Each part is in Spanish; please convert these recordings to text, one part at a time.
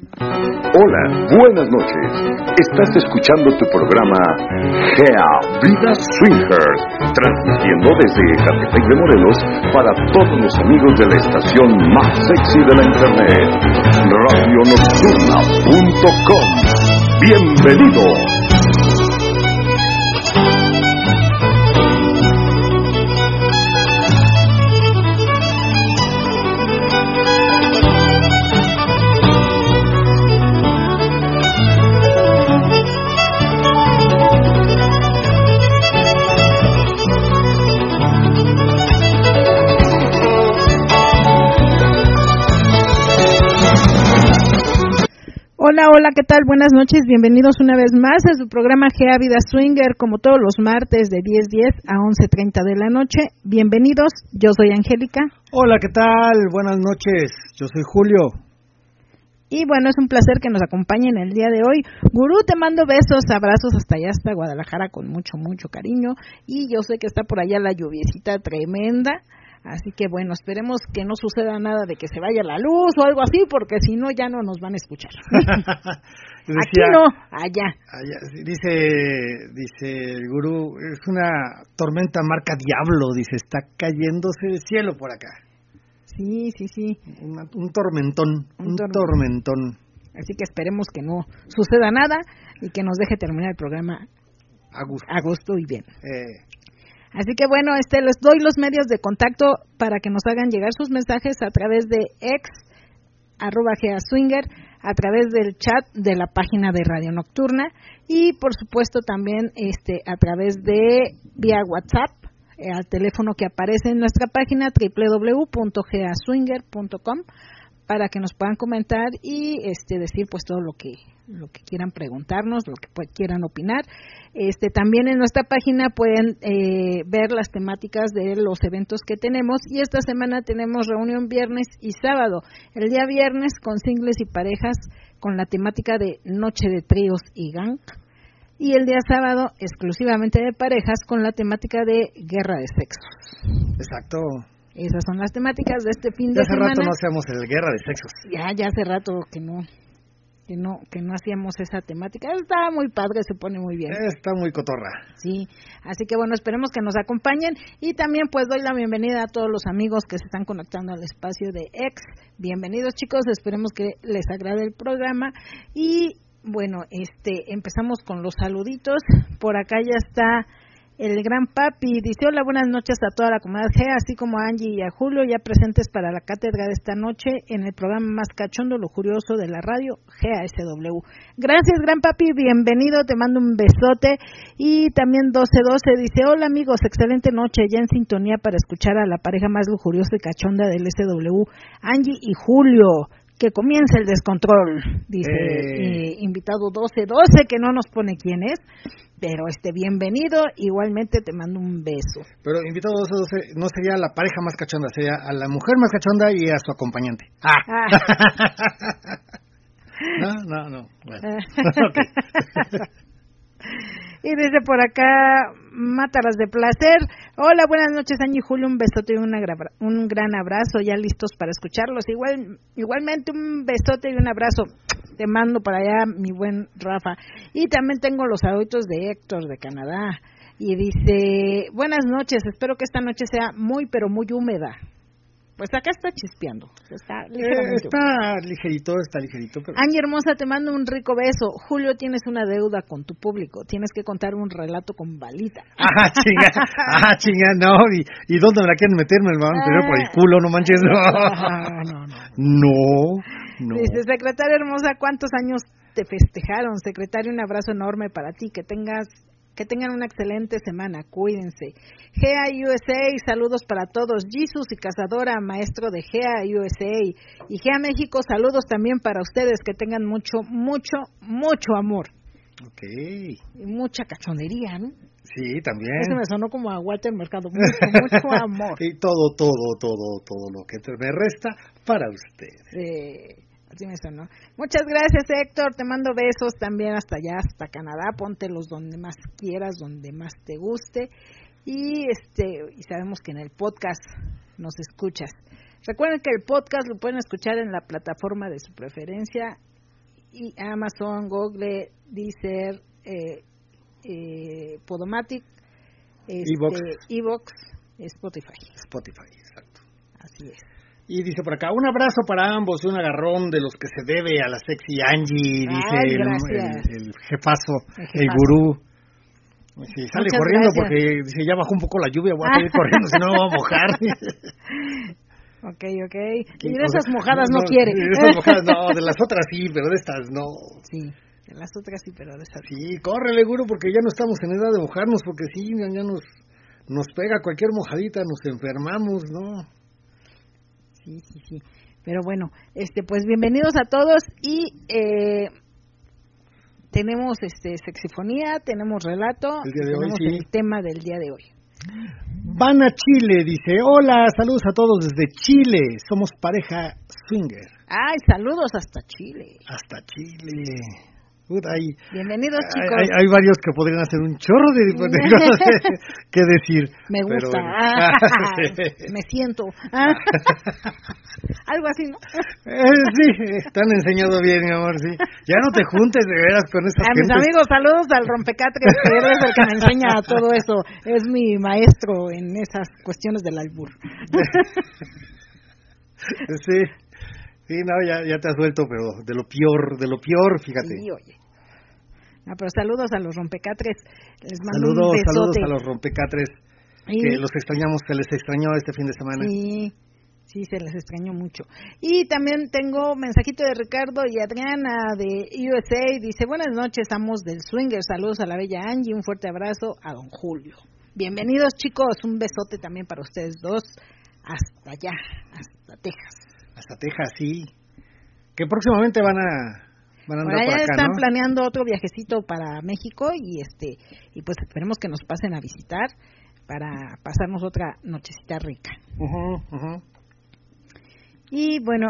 Hola, buenas noches. Estás escuchando tu programa Gea Vida Swingers, transmitiendo desde Ecatepec de Morelos para todos los amigos de la estación más sexy de la internet, radionocturna.com. ¡Bienvenidos! Hola, ¿qué tal? Buenas noches, bienvenidos una vez más a su programa Gea Vida Swinger, como todos los martes de 10:10 a 11:30 de la noche. Bienvenidos, yo soy Angélica. Hola, ¿qué tal? Buenas noches, yo soy Julio. Y bueno, es un placer que nos acompañen el día de hoy. Gurú, te mando besos, abrazos hasta allá, hasta Guadalajara, con mucho, mucho cariño. Y yo sé que está por allá la lluviecita tremenda. Así que bueno, esperemos que no suceda nada de que se vaya la luz o algo así, porque si no ya no nos van a escuchar. Aquí no, allá. Dice el gurú, es una tormenta marca Diablo, dice, está cayéndose el cielo por acá. Sí. Un tormentón. Así que esperemos que no suceda nada y que nos deje terminar el programa a gusto y bien. Así que bueno, les doy los medios de contacto para que nos hagan llegar sus mensajes a través de @GeaSwinger, a través del chat de la página de Radio Nocturna y por supuesto también a través de vía WhatsApp al teléfono que aparece en nuestra página www.geaswinger.com para que nos puedan comentar y decir pues todo lo que quieran preguntarnos, lo que quieran opinar. También en nuestra página pueden ver las temáticas de los eventos que tenemos y esta semana tenemos reunión viernes y sábado. El día viernes con singles y parejas con la temática de Noche de Tríos y Gang y el día sábado exclusivamente de parejas con la temática de Guerra de Sexos. Exacto. Esas son las temáticas de este fin de semana. Hace rato no hacemos el Guerra de Sexos. Ya hace rato que no hacíamos esa temática. Está muy padre, se pone muy bien. Está muy cotorra. Sí, así que bueno, esperemos que nos acompañen y también pues doy la bienvenida a todos los amigos que se están conectando al espacio de X. Bienvenidos chicos, esperemos que les agrade el programa y bueno, empezamos con los saluditos. Por acá ya está el gran papi, dice hola, buenas noches a toda la comunidad G, así como a Angie y a Julio, ya presentes para la cátedra de esta noche en el programa más cachondo, lujurioso de la radio, GASW. Gracias, gran papi, bienvenido, te mando un besote. Y también 1212 dice, hola amigos, excelente noche, ya en sintonía para escuchar a la pareja más lujuriosa y cachonda del SW, Angie y Julio. Que comience el descontrol, dice invitado 1212, que no nos pone quién es, pero bienvenido, igualmente te mando un beso. Pero invitado 1212 no sería la pareja más cachonda, sería a la mujer más cachonda y a su acompañante. No. Bueno. Okay. Y dice por acá, Mátalas de Placer. Hola, buenas noches, Angie y Julio, un besote y un gran abrazo, ya listos para escucharlos. Igualmente un besote y un abrazo te mando para allá, mi buen Rafa. Y también tengo los saludos de Héctor de Canadá. Y dice, buenas noches, espero que esta noche sea muy, pero muy húmeda. Pues acá está chispeando. Está ligerito. Pero... Angie hermosa, te mando un rico beso. Julio, tienes una deuda con tu público. Tienes que contar un relato con balita. Chinga, no. ¿Y dónde me la quieren meter? Me la van a meter por el culo, no manches. No. Dice, secretaria hermosa, ¿cuántos años te festejaron? Secretaria, un abrazo enorme para ti. Que tengan una excelente semana, cuídense. GEA USA, saludos para todos. Jesus y Cazadora, maestro de GEA USA. Y GEA México, saludos también para ustedes, que tengan mucho, mucho, mucho amor. Ok. Y mucha cachondería, ¿no? Sí, también. Eso me sonó como a Walter Mercado, mucho amor. Y todo lo que me resta para ustedes. Sí. Así me sonó. Muchas gracias, Héctor, te mando besos también hasta allá, hasta Canadá, póntelos donde más quieras, donde más te guste, y sabemos que en el podcast nos escuchas. Recuerden que el podcast lo pueden escuchar en la plataforma de su preferencia, y Amazon, Google, Deezer, Podomatic, Evox, Spotify. Spotify, exacto. Así es. Y dice por acá, un abrazo para ambos y un agarrón de los que se debe a la sexy Angie, dice el jefazo, el gurú. Sí, sale muchas corriendo gracias. porque dice, ya bajó un poco la lluvia, voy a salir corriendo, si no me voy a mojar. Ok. Y de esas mojadas no quiere. De esas mojadas no, de las otras sí, pero de estas no. Sí, de las otras sí, pero de estas no. Sí, córrele, gurú, porque ya no estamos en edad de mojarnos, porque sí, ya nos pega cualquier mojadita, nos enfermamos, ¿no? Sí. Pero bueno, pues bienvenidos a todos y tenemos sexifonía, tenemos relato, el día de tenemos hoy, sí. el tema del día de hoy. Van a Chile, dice, hola, saludos a todos desde Chile, somos pareja swinger. Ay, saludos hasta Chile. Hasta Chile. Bienvenidos, chicos. Hay varios que podrían hacer un chorro de cosas que decir. Me gusta. Pero, me siento. Algo así, ¿no? Sí, te han enseñado bien, mi amor, sí. Ya no te juntes de veras con esas A mis amigos, saludos al Rompecatres, que él es el que me enseña todo eso. Es mi maestro en esas cuestiones del albur. Sí. Sí, no, ya te has vuelto, pero de lo peor, fíjate. Sí, oye. No, pero saludos a los Rompecatres. Les mando un besote. Saludos a los Rompecatres, que los extrañamos, que les extrañó este fin de semana. Sí, se les extrañó mucho. Y también tengo mensajito de Ricardo y Adriana de USA. Dice, buenas noches, amos del Swinger. Saludos a la bella Angie, un fuerte abrazo a don Julio. Bienvenidos, chicos, un besote también para ustedes dos. Hasta allá, hasta Texas. Hasta Texas, sí. Que próximamente van a andar por acá, están ¿no? planeando otro viajecito para México y pues esperemos que nos pasen a visitar para pasarnos otra nochecita rica. Y bueno,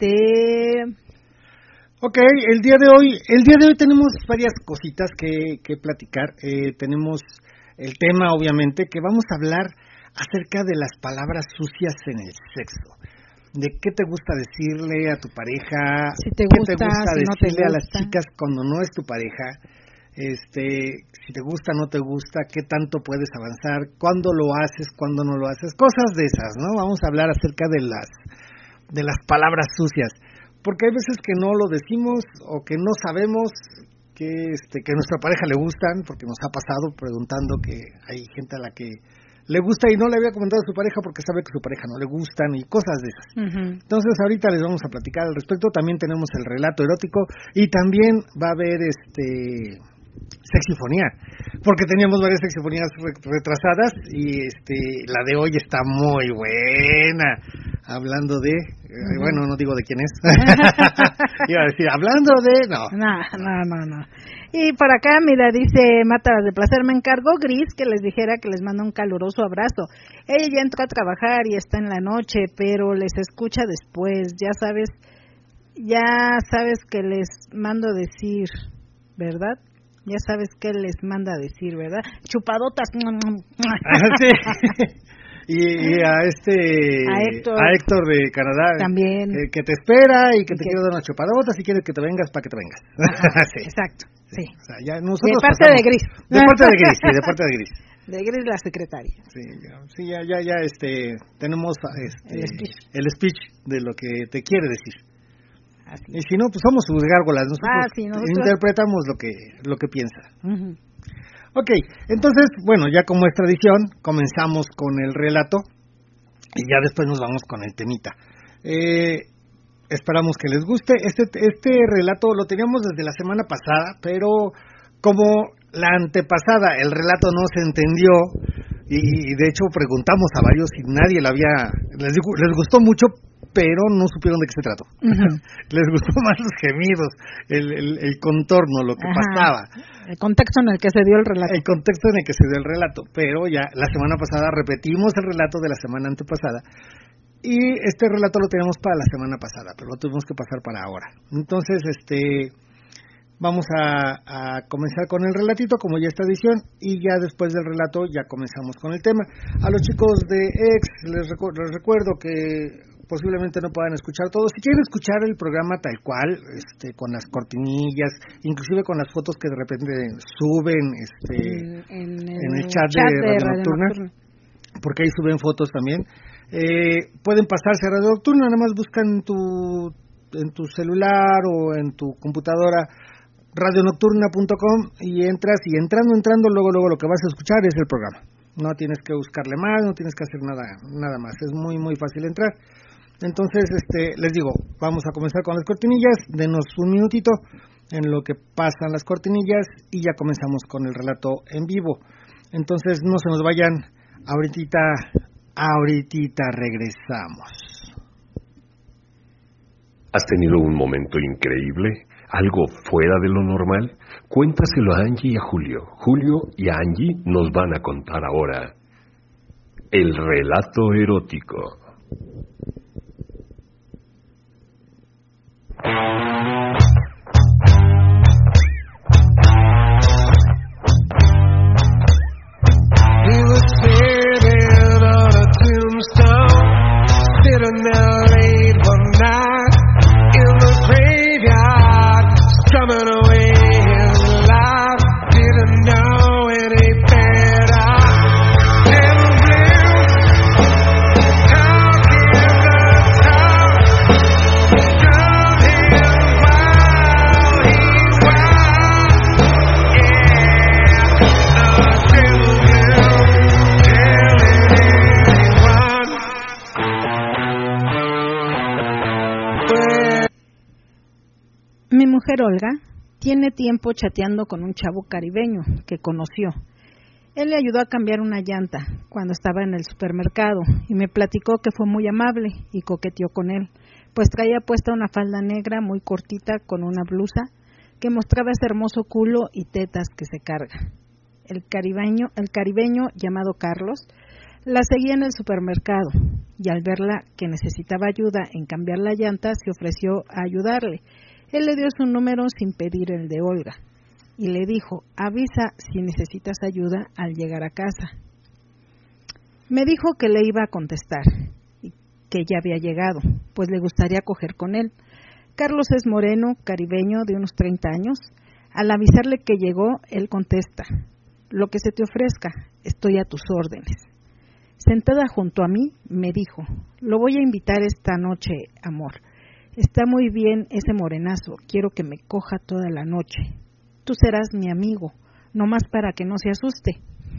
Ok, el día de hoy tenemos varias cositas que platicar. Tenemos el tema, obviamente, que vamos a hablar acerca de las palabras sucias en el sexo. ¿De qué te gusta decirle a tu pareja? Si te ¿Qué gusta, te gusta si decirle no te gusta. a las chicas cuando no es tu pareja? Si te gusta, no te gusta, qué tanto puedes avanzar, cuándo lo haces, cuándo no lo haces, cosas de esas, ¿no? Vamos a hablar acerca de las palabras sucias, porque hay veces que no lo decimos o que no sabemos que a nuestra pareja le gustan, porque nos ha pasado preguntando que hay gente a la que le gusta y no le había comentado a su pareja porque sabe que a su pareja no le gustan y cosas de esas. Entonces ahorita les vamos a platicar al respecto. También tenemos el relato erótico y también va a haber sexifonía, porque teníamos varias sexifonías retrasadas y la de hoy está muy buena. Hablando de, bueno, no digo de quién es. Iba a decir, hablando de, no. Y por acá, mira, dice Mátalas de Placer, me encargó Gris que les dijera que les manda un caluroso abrazo. Ella ya entró a trabajar y está en la noche, pero les escucha después. Ya sabes que les mando decir, ¿verdad? Ya sabes qué les manda decir, ¿verdad? Chupadotas. Sí. Y a Héctor de Canadá también, que te espera y que te quiere dar una chupadota, si quieres que te vengas, para que te vengas. Sí. Exacto, sí. O sea, ya nosotros de parte de Gris. De parte de Gris, sí, de parte de Gris. De Gris, la secretaria. Sí, ya tenemos el speech de lo que te quiere decir. Así. Y si no, pues somos sus gárgolas, nosotros interpretamos lo que piensa. Ok, entonces, bueno, ya como es tradición, comenzamos con el relato y ya después nos vamos con el temita. Esperamos que les guste. Este relato lo teníamos desde la semana pasada, pero como la antepasada el relato no se entendió y de hecho preguntamos a varios y nadie les gustó mucho, pero no supieron de qué se trató. Les gustó más los gemidos, el contorno, lo que pasaba. El contexto en el que se dio el relato. El contexto en el que se dio el relato, pero ya la semana pasada repetimos el relato de la semana antepasada y este relato lo teníamos para la semana pasada, pero lo tuvimos que pasar para ahora. Entonces, vamos a comenzar con el relatito, como ya esta edición, y ya después del relato ya comenzamos con el tema. A los chicos de X les recuerdo que posiblemente no puedan escuchar todo. Si quieren escuchar el programa tal cual, con las cortinillas, inclusive con las fotos que de repente suben en el chat de Radio Nocturna, porque ahí suben fotos también, pueden pasarse a Radio Nocturna, nada más buscan en tu celular o en tu computadora radionocturna.com y entras, y entrando, luego lo que vas a escuchar es el programa. No tienes que buscarle más, no tienes que hacer nada más, es muy muy fácil entrar. Entonces, les digo, vamos a comenzar con las cortinillas, denos un minutito en lo que pasan las cortinillas y ya comenzamos con el relato en vivo. Entonces, no se nos vayan, ahorita regresamos. ¿Has tenido un momento increíble? ¿Algo fuera de lo normal? Cuéntaselo a Angie y a Julio. Julio y a Angie nos van a contar ahora el relato erótico. He was sitting on a tombstone, sitting there late one night in the graveyard, strumming away his life, didn't know any better. Little blue, talking the talk, drove him while he wild, yeah, little blue, telling anyone. Mi mujer Olga tiene tiempo chateando con un chavo caribeño que conoció. Él le ayudó a cambiar una llanta cuando estaba en el supermercado y me platicó que fue muy amable y coqueteó con él, pues traía puesta una falda negra muy cortita con una blusa que mostraba ese hermoso culo y tetas que se carga. El caribeño llamado Carlos la seguía en el supermercado y al verla que necesitaba ayuda en cambiar la llanta se ofreció a ayudarle. Él le dio su número sin pedir el de Olga y le dijo, avisa si necesitas ayuda al llegar a casa. Me dijo que le iba a contestar y que ya había llegado, pues le gustaría coger con él. Carlos es moreno, caribeño, de unos 30 años. Al avisarle que llegó, él contesta, lo que se te ofrezca, estoy a tus órdenes. Sentada junto a mí, me dijo, lo voy a invitar esta noche, amor. Está muy bien ese morenazo, quiero que me coja toda la noche. Tú serás mi amigo, nomás para que no se asuste.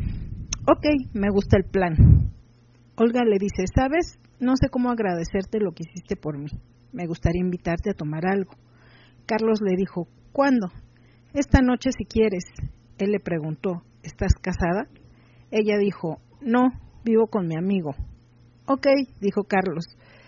Ok, me gusta el plan. Olga le dice, ¿sabes? No sé cómo agradecerte lo que hiciste por mí. Me gustaría invitarte a tomar algo. Carlos le dijo, ¿cuándo? Esta noche si quieres. Él le preguntó, ¿estás casada? Ella dijo, no, vivo con mi amigo. Ok, dijo Carlos.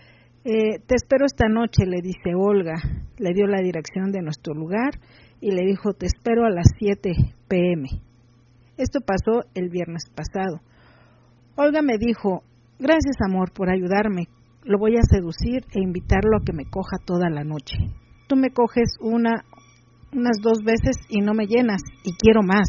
Te espero esta noche, le dice Olga. Le dio la dirección de nuestro lugar y le dijo, te espero a las 7 p.m. Esto pasó el viernes pasado. Olga me dijo, gracias amor por ayudarme. Lo voy a seducir e invitarlo a que me coja toda la noche. Tú me coges unas 2 veces y no me llenas y quiero más.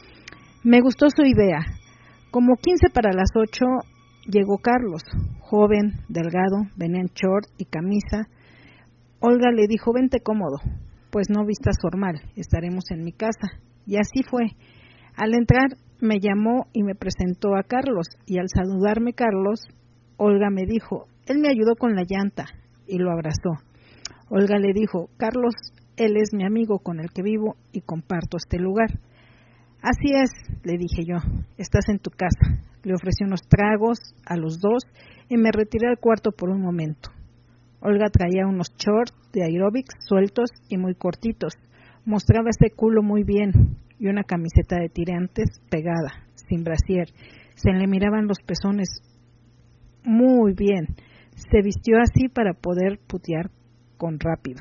Me gustó su idea. Como 15 para las 8 llegó Carlos, joven, delgado, venía en short y camisa. Olga le dijo, vente cómodo, pues no vistas formal, estaremos en mi casa. Y así fue. Al entrar me llamó y me presentó a Carlos, y al saludarme Carlos, Olga me dijo, él me ayudó con la llanta, y lo abrazó. Olga le dijo, Carlos, él es mi amigo con el que vivo y comparto este lugar. Así es, le dije yo, estás en tu casa. Le ofrecí unos tragos a los dos y me retiré al cuarto por un momento. Olga traía unos shorts de aeróbics sueltos y muy cortitos. Mostraba ese culo muy bien y una camiseta de tirantes pegada, sin brasier. Se le miraban los pezones muy bien. Se vistió así para poder putear con rápido.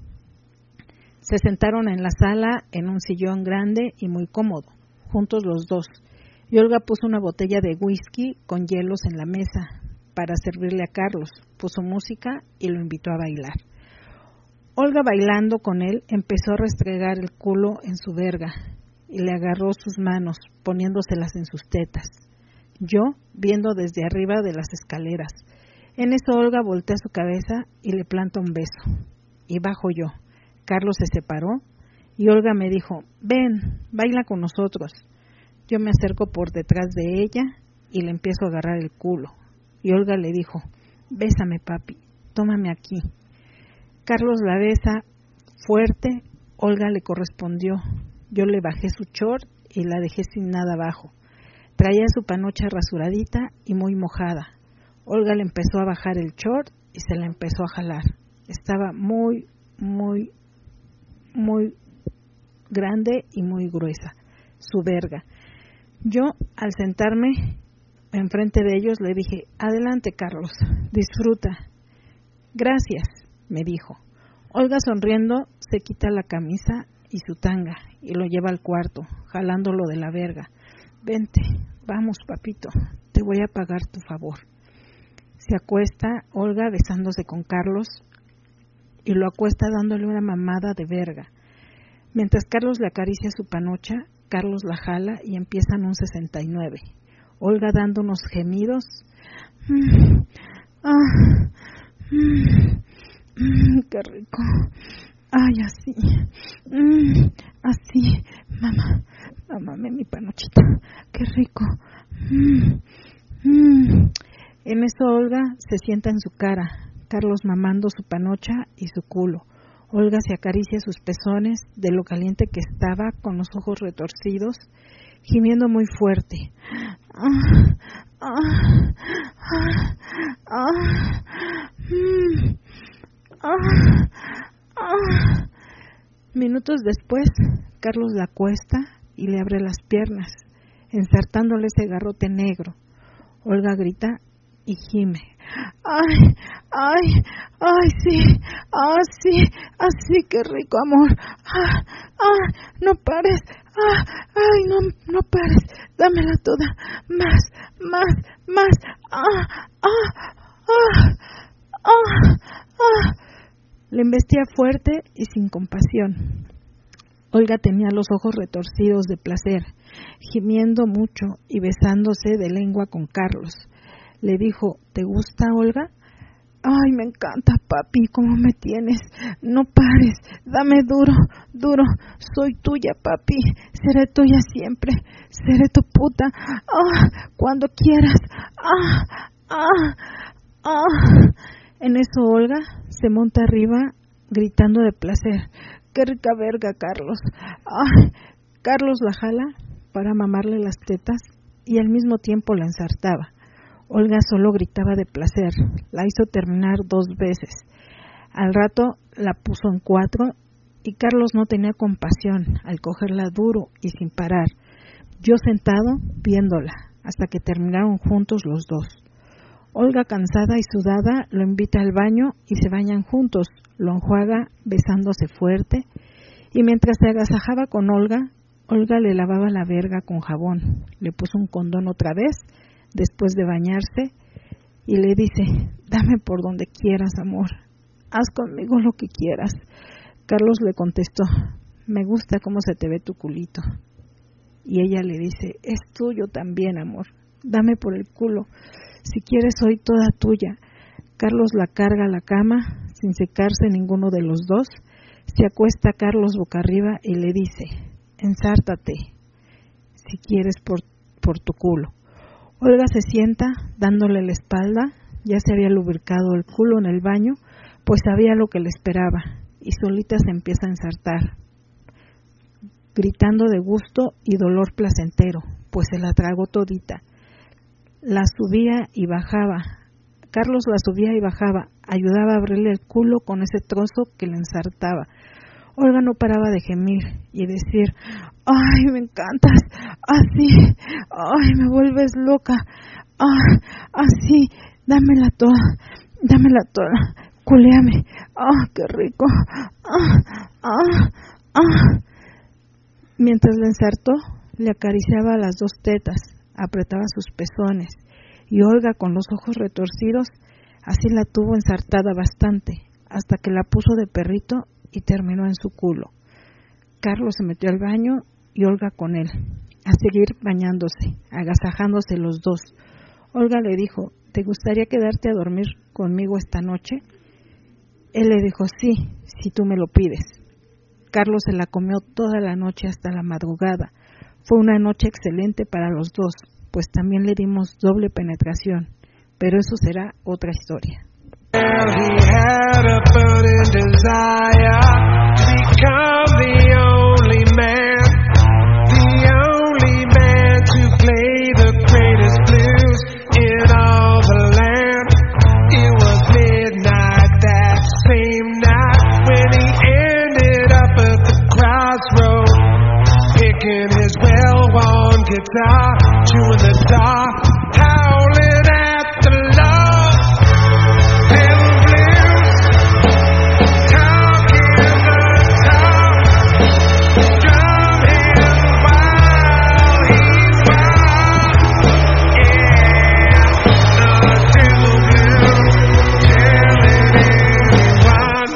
Se sentaron en la sala en un sillón grande y muy cómodo, juntos los dos, y Olga puso una botella de whisky con hielos en la mesa para servirle a Carlos, puso música y lo invitó a bailar. Olga, bailando con él, empezó a restregar el culo en su verga y le agarró sus manos, poniéndoselas en sus tetas. Yo, viendo desde arriba de las escaleras, En eso Olga voltea su cabeza y le planta un beso. Y bajo yo. Carlos se separó y Olga me dijo, ven, baila con nosotros. Yo me acerco por detrás de ella y le empiezo a agarrar el culo. Y Olga le dijo, bésame papi, tómame aquí. Carlos la besa fuerte, Olga le correspondió. Yo le bajé su short y la dejé sin nada abajo. Traía su panocha rasuradita y muy mojada. Olga le empezó a bajar el short y se la empezó a jalar. Estaba muy grande y muy gruesa, su verga. Yo, al sentarme enfrente de ellos, le dije, adelante Carlos, disfruta. Gracias, me dijo. Olga, sonriendo, se quita la camisa y su tanga y lo lleva al cuarto, jalándolo de la verga. Vente, vamos papito, te voy a pagar tu favor. Se acuesta Olga besándose con Carlos y lo acuesta dándole una mamada de verga. Mientras Carlos le acaricia su panocha, Carlos la jala y empiezan un 69. Olga dando unos gemidos. Qué rico. Ay, así. Así. Mamá, mamame mi panochita. Qué rico. En eso Olga se sienta en su cara, Carlos mamando su panocha y su culo. Olga se acaricia sus pezones de lo caliente que estaba, con los ojos retorcidos, gimiendo muy fuerte. Minutos después, Carlos la acuesta y le abre las piernas, ensartándole ese garrote negro. Olga grita y gime. Ay, ay, ay, sí, así, qué rico amor. No pares, ay, no pares, dámela toda, más, Le embestía fuerte y sin compasión. Olga tenía los ojos retorcidos de placer, gimiendo mucho y besándose de lengua con Carlos. Le dijo, ¿te gusta, Olga? Ay, me encanta, papi, ¿cómo me tienes? No pares, dame duro, soy tuya, papi, seré tuya siempre, seré tu puta, cuando quieras, En eso Olga se monta arriba, gritando de placer, qué rica verga, Carlos. Carlos la jala para mamarle las tetas y al mismo tiempo la ensartaba. Olga solo gritaba de placer, la hizo terminar 2 veces. Al rato la puso en 4 y Carlos no tenía compasión al cogerla duro y sin parar. Yo sentado viéndola hasta que terminaron juntos los dos. Olga, cansada y sudada, lo invita al baño y se bañan juntos, lo enjuaga besándose fuerte y mientras se agasajaba con Olga, Olga le lavaba la verga con jabón, le puso un condón otra vez después de bañarse y le dice, dame por donde quieras, amor, haz conmigo lo que quieras. Carlos le contestó, me gusta cómo se te ve tu culito. Y ella le dice, es tuyo también, amor, dame por el culo, si quieres soy toda tuya. Carlos la carga a la cama, sin secarse ninguno de los dos, se acuesta Carlos boca arriba y le dice, ensártate, si quieres por tu culo. Olga se sienta, dándole la espalda, ya se había lubricado el culo en el baño, pues sabía lo que le esperaba, y solita se empieza a ensartar, gritando de gusto y dolor placentero, pues se la tragó todita. La subía y bajaba, Carlos la subía y bajaba, ayudaba a abrirle el culo con ese trozo que le ensartaba. Olga no paraba de gemir y decir, ay, me encantas, así, ay, me vuelves loca, así, dámela toda, culéame, qué rico, Mientras le ensartó, le acariciaba las 2 tetas, apretaba sus pezones, y Olga, con los ojos retorcidos, así la tuvo ensartada bastante, hasta que la puso de perrito y terminó en su culo. Carlos se metió al baño y Olga con él, a seguir bañándose, agasajándose los dos. Olga le dijo, ¿te gustaría quedarte a dormir conmigo esta noche? Él le dijo, sí, si tú me lo pides. Carlos se la comió toda la noche hasta la madrugada. Fue una noche excelente para los dos, pues también le dimos doble penetración, pero eso será otra historia. And he had a burning desire to become the only man to play the greatest blues in all the land. It was midnight that same night when he ended up at the crossroad, picking his well-worn guitar, chewing the dark, howling at the love and the blues, talking the talk, drumming while he's wild, yeah, the gentle blues, telling anyone.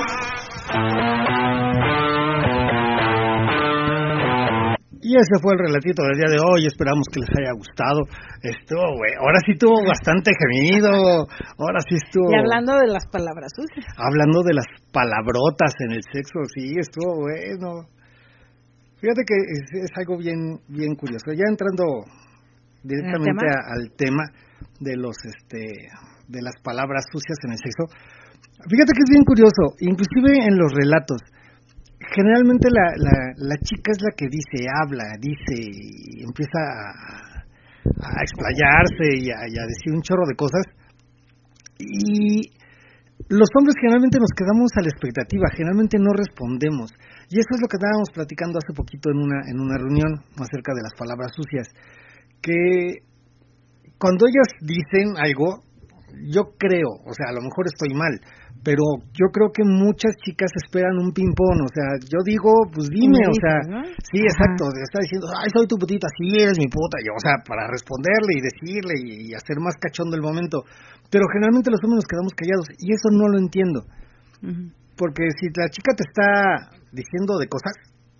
Y ese fue el relatito del día de hoy. Esperamos que les haya gustado. Ahora sí estuvo bastante gemido. Ahora sí estuvo. Y hablando de las palabras sucias. Hablando de las palabrotas en el sexo, sí, estuvo bueno. Fíjate que es algo bien curioso. Ya entrando directamente al tema de los de las palabras sucias en el sexo. Fíjate que es bien curioso, inclusive en los relatos. Generalmente la chica es la que habla, y empieza a explayarse y a decir un chorro de cosas. Y los hombres generalmente nos quedamos a la expectativa, generalmente no respondemos. Y eso es lo que estábamos platicando hace poquito en una reunión acerca de las palabras sucias. Que cuando ellas dicen algo, yo creo, o sea, a lo mejor estoy mal, pero yo creo que muchas chicas esperan un ping-pong, o sea, yo digo, pues dime, o sea, ¿no? Sí, exacto, está diciendo, ay, soy tu putita, sí, eres mi puta, y, o sea, para responderle y decirle y hacer más cachondo el momento, pero generalmente los hombres nos quedamos callados, y eso no lo entiendo, porque si la chica te está diciendo de cosas,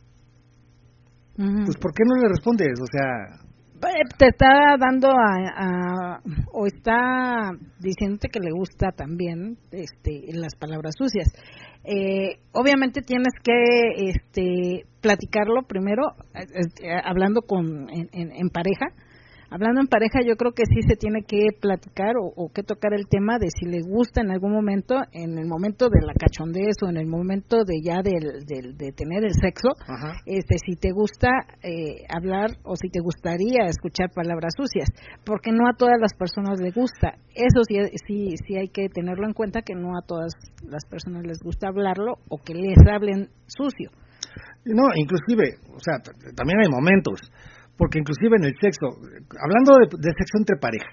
pues ¿por qué no le respondes? O sea, te está dando o está diciéndote que le gusta también las palabras sucias. Obviamente tienes que platicarlo primero, hablando en pareja. Hablando en pareja, yo creo que sí se tiene que platicar o que tocar el tema de si le gusta en algún momento, en el momento de la cachondez o en el momento de ya de tener el sexo, si te gusta hablar o si te gustaría escuchar palabras sucias, porque no a todas las personas les gusta. Eso sí hay que tenerlo en cuenta, que no a todas las personas les gusta hablarlo o que les hablen sucio. No, inclusive, o sea, también hay momentos. Porque inclusive en el sexo, hablando de sexo entre pareja,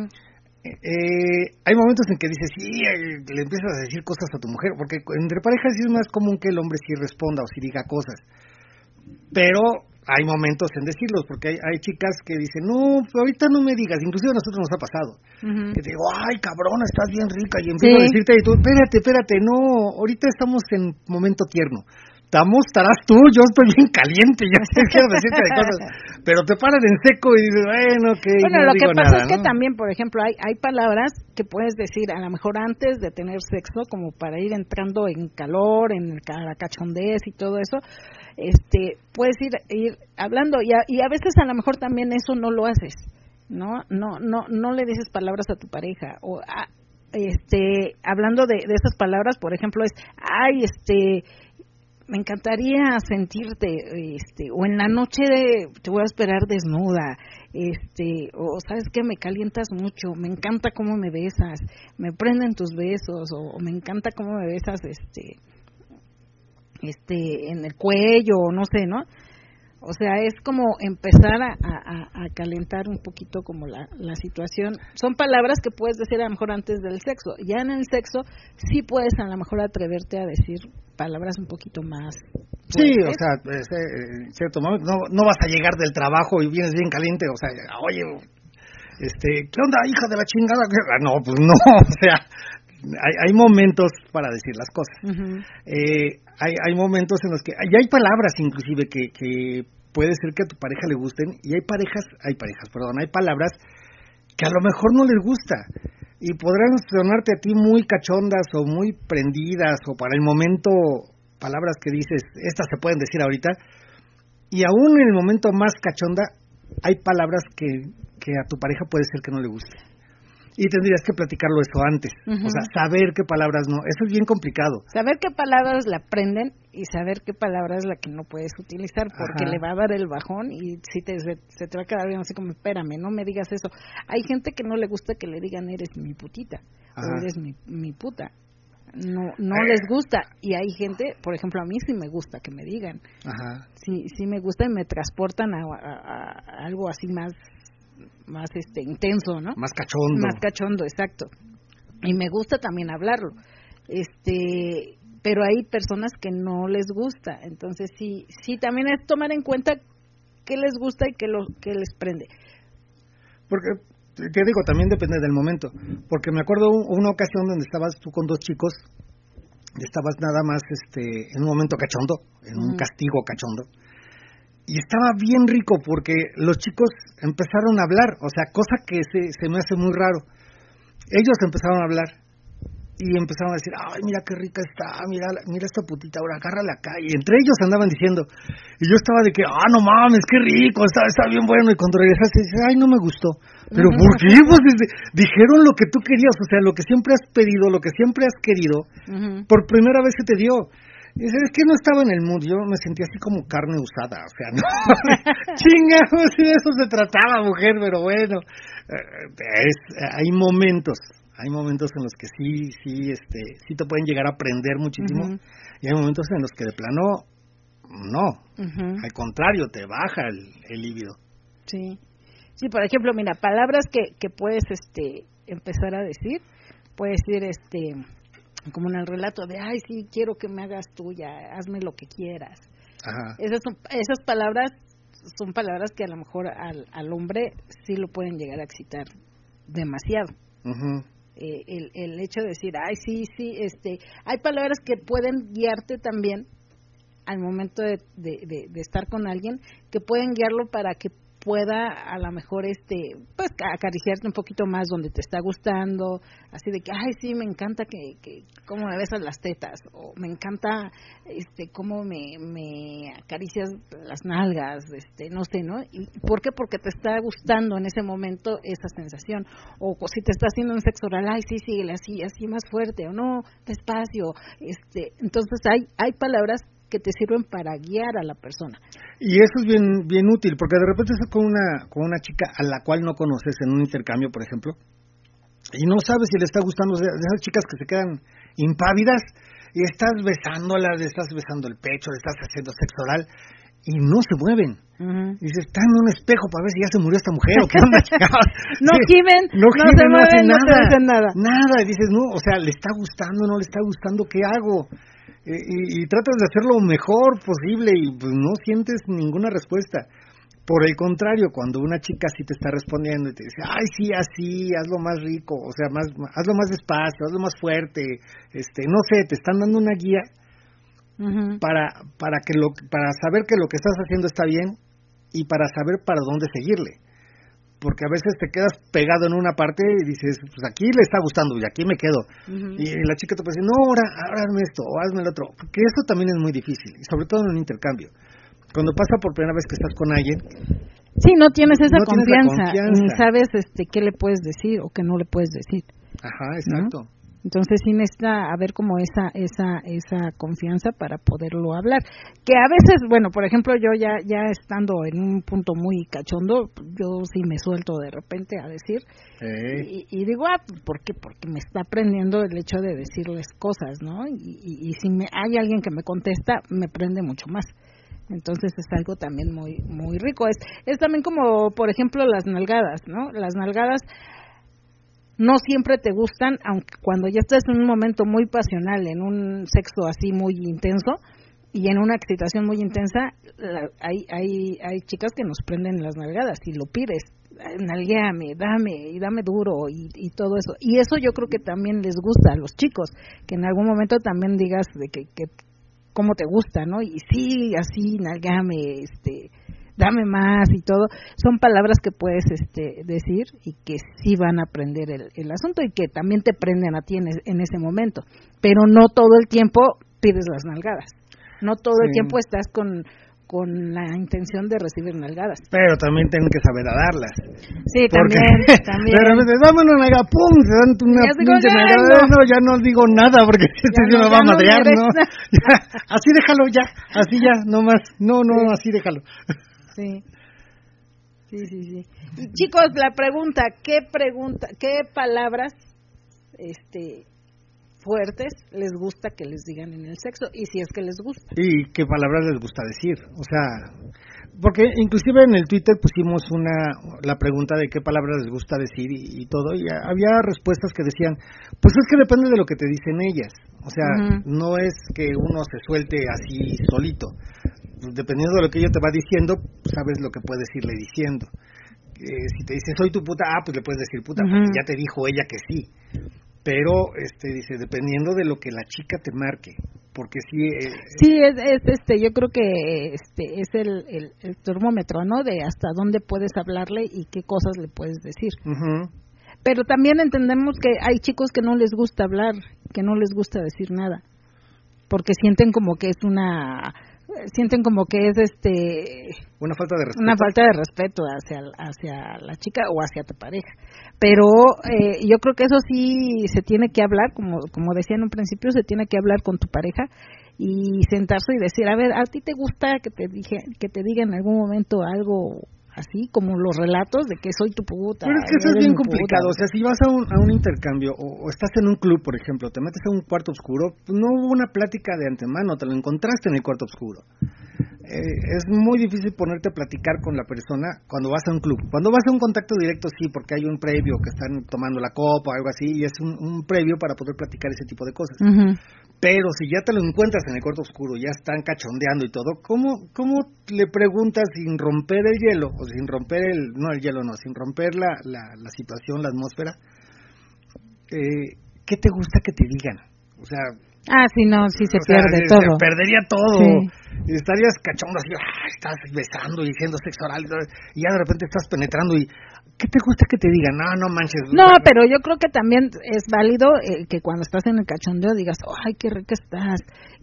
hay momentos en que dices, sí, le empiezas a decir cosas a tu mujer, porque entre parejas sí es más común que el hombre sí responda o sí diga cosas, pero hay momentos en decirlos, porque hay chicas que dicen, no, ahorita no me digas, inclusive a nosotros nos ha pasado, que te digo, ay, cabrona, estás bien rica, y empiezo a decirte, y tú, espérate, no, ahorita estamos en momento tierno. Estarás tú, yo estoy bien caliente, ya quiero decirte de cosas, pero te paran en seco y dices, bueno, no lo que pasa nada, es que también, por ejemplo, hay palabras que puedes decir a lo mejor antes de tener sexo, como para ir entrando en calor, en la cachondez y todo eso, puedes ir hablando y a veces a lo mejor también eso no lo haces, no le dices palabras a tu pareja o hablando de esas palabras, por ejemplo, me encantaría sentirte, o en la noche te voy a esperar desnuda, o sabes que me calientas mucho, me encanta cómo me besas, me prenden tus besos, o me encanta cómo me besas, en el cuello, o no sé, ¿no? O sea, es como empezar a calentar un poquito como la situación. Son palabras que puedes decir a lo mejor antes del sexo. Ya en el sexo sí puedes a lo mejor atreverte a decir palabras un poquito más fuertes. Sí, o sea, en cierto momento no vas a llegar del trabajo y vienes bien caliente, o sea, oye, ¿qué onda, hija de la chingada? No, pues no, o sea, hay momentos para decir las cosas. Hay momentos en los que hay palabras inclusive que puede ser que a tu pareja le gusten, y hay palabras que a lo mejor no les gusta. y podrán sonarte a ti muy cachondas o muy prendidas o para el momento palabras que dices, estas se pueden decir ahorita, y aún en el momento más cachonda hay palabras que a tu pareja puede ser que no le guste. Y tendrías que platicarlo eso antes. O sea, saber qué palabras no. Eso es bien complicado. Saber qué palabras la prenden y saber qué palabras es la que no puedes utilizar, porque le va a dar el bajón y si se te va a quedar bien así como, espérame, no me digas eso. Hay gente que no le gusta que le digan eres mi putita o eres mi puta. No les gusta. Y hay gente, por ejemplo, a mí sí me gusta que me digan. Sí me gusta y me transportan a algo así más intenso, ¿no? Más cachondo, exacto. Y me gusta también hablarlo. Pero hay personas que no les gusta, entonces sí también es tomar en cuenta qué les gusta y qué les prende. Porque te digo, también depende del momento, porque me acuerdo una ocasión donde estabas tú con 2 chicos, y estabas nada más en un momento cachondo, en un castigo cachondo. Y estaba bien rico porque los chicos empezaron a hablar, o sea, cosa que se me hace muy raro. Ellos empezaron a hablar y empezaron a decir, ay, mira qué rica está, mira esta putita, ahora agárrala acá. Y entre ellos andaban diciendo, y yo estaba de que, no mames, qué rico, está bien bueno. Y cuando regresaste, dices, ay, no me gustó. Pero ¿por qué? Pues dijeron lo que tú querías, o sea, lo que siempre has pedido, lo que siempre has querido, por primera vez se te dio. Y dice, es que no estaba en el mood, yo me sentía así como carne usada, o sea, no, chingados, de eso se trataba, mujer, pero bueno, hay momentos en los que sí te pueden llegar a aprender muchísimo, y hay momentos en los que de plano, no, al contrario, te baja el líbido. Sí, por ejemplo, mira, palabras que puedes empezar a decir, puedes decir, como en el relato de, ay, sí, quiero que me hagas tuya, hazme lo que quieras. Esas palabras son palabras que a lo mejor al hombre sí lo pueden llegar a excitar demasiado. El hecho de decir, ay, sí, hay palabras que pueden guiarte también al momento de estar con alguien, que pueden guiarlo para que pueda a lo mejor pues acariciarte un poquito más donde te está gustando, así de que, ay, sí, me encanta que cómo me besas las tetas, o me encanta cómo me acaricias las nalgas, no sé, ¿no? ¿Y por qué? Porque te está gustando en ese momento esa sensación, o si te está haciendo un sexo oral, ay, sí, síguele así más fuerte, o no, despacio, entonces hay palabras que te sirven para guiar a la persona. Y eso es bien bien útil, porque de repente estás con una chica a la cual no conoces en un intercambio, por ejemplo, y no sabes si le está gustando, de esas chicas que se quedan impávidas y estás besándola, le estás besando el pecho, le estás haciendo sexo oral y no se mueven. Y dices, está en un espejo para ver si ya se murió esta mujer o qué onda. No gimen, no se mueven, no te hacen nada. Y dices, no, o sea, le está gustando, no le está gustando, ¿qué hago? Y tratas de hacer lo mejor posible y pues no sientes ninguna respuesta. Por el contrario, cuando una chica sí te está respondiendo y te dice, ay, sí, así, hazlo más rico, o sea, hazlo más despacio, hazlo más fuerte, no sé, te están dando una guía para saber que lo que estás haciendo está bien y para saber para dónde seguirle. Porque a veces te quedas pegado en una parte y dices, pues aquí le está gustando y aquí me quedo. Y la chica te puede decir, no, ahora hazme esto o hazme el otro. Porque eso también es muy difícil, y sobre todo en un intercambio. Cuando pasa por primera vez que estás con alguien... Sí, no tienes esa confianza, ni sabes qué le puedes decir o qué no le puedes decir. Exacto. ¿No? Entonces sí necesita haber como esa confianza para poderlo hablar. Que a veces, bueno, por ejemplo, yo ya estando en un punto muy cachondo, yo sí me suelto de repente a decir y digo, ¿por qué? Porque me está aprendiendo el hecho de decirles cosas, ¿no? Y si hay alguien que me contesta, me prende mucho más. Entonces es algo también muy muy rico. Es también como, por ejemplo, las nalgadas, ¿no? Las nalgadas no siempre te gustan, aunque cuando ya estás en un momento muy pasional, en un sexo así muy intenso y en una excitación muy intensa, hay chicas que nos prenden las nalgadas y lo pides, nalguéame, dame duro y todo eso. Y eso yo creo que también les gusta a los chicos, que en algún momento también digas de que cómo te gusta, ¿no? Y sí, así, nalguéame, dame más y todo, son palabras que puedes decir y que sí van a aprender el asunto y que también te prenden a ti en ese momento, pero no todo el tiempo pides las nalgadas, no todo el tiempo estás con la intención de recibir nalgadas. Pero también tienen que saber a darlas. Sí, porque también. De repente, dame una nalgada, ¡pum! Se dan una pinche nalgada. No, ya no digo nada porque se me va a madrear, ¿no? Así déjalo ya, así ya, no más. No, así déjalo. Sí. Y chicos, la pregunta, ¿qué palabras fuertes les gusta que les digan en el sexo, y si es que les gusta? Y qué palabras les gusta decir, o sea, porque inclusive en el Twitter pusimos la pregunta de qué palabras les gusta decir y todo, y había respuestas que decían, pues es que depende de lo que te dicen ellas, o sea, no es que uno se suelte así solito, dependiendo de lo que ella te va diciendo, sabes lo que puedes irle diciendo. Si te dice soy tu puta, pues le puedes decir puta, porque ya te dijo ella que sí. Pero dice, dependiendo de lo que la chica te marque, porque sí yo creo que es el termómetro, ¿no? De hasta dónde puedes hablarle y qué cosas le puedes decir. Pero también entendemos que hay chicos que no les gusta hablar, que no les gusta decir nada, porque sienten como que es una falta de respeto hacia la chica o hacia tu pareja. Pero yo creo que eso sí se tiene que hablar, como decía en un principio, se tiene que hablar con tu pareja y sentarse y decir, a ver, ¿a ti te gusta que te diga en algún momento algo así, como los relatos de que soy tu puta? Pero es que eso es bien complicado, o sea, si vas a un intercambio o estás en un club, por ejemplo, te metes a un cuarto oscuro, no hubo una plática de antemano, te lo encontraste en el cuarto oscuro. Es muy difícil ponerte a platicar con la persona cuando vas a un club. Cuando vas a un contacto directo, sí, porque hay un previo que están tomando la copa o algo así, y es un previo para poder platicar ese tipo de cosas. Pero si ya te lo encuentras en el cuarto oscuro, ya están cachondeando y todo, ¿cómo le preguntas sin romper el hielo, o sin romper sin romper la situación, la atmósfera? ¿Qué te gusta que te digan? O sea... sí se pierde todo. Se perdería todo. Sí. Estarías cachondo así, estás besando y diciendo sexo oral, y ya de repente estás penetrando y... ¿Qué te gusta que te digan? No manches. No, pero yo creo que también es válido que cuando estás en el cachondeo digas, ¡ay, qué rica estás!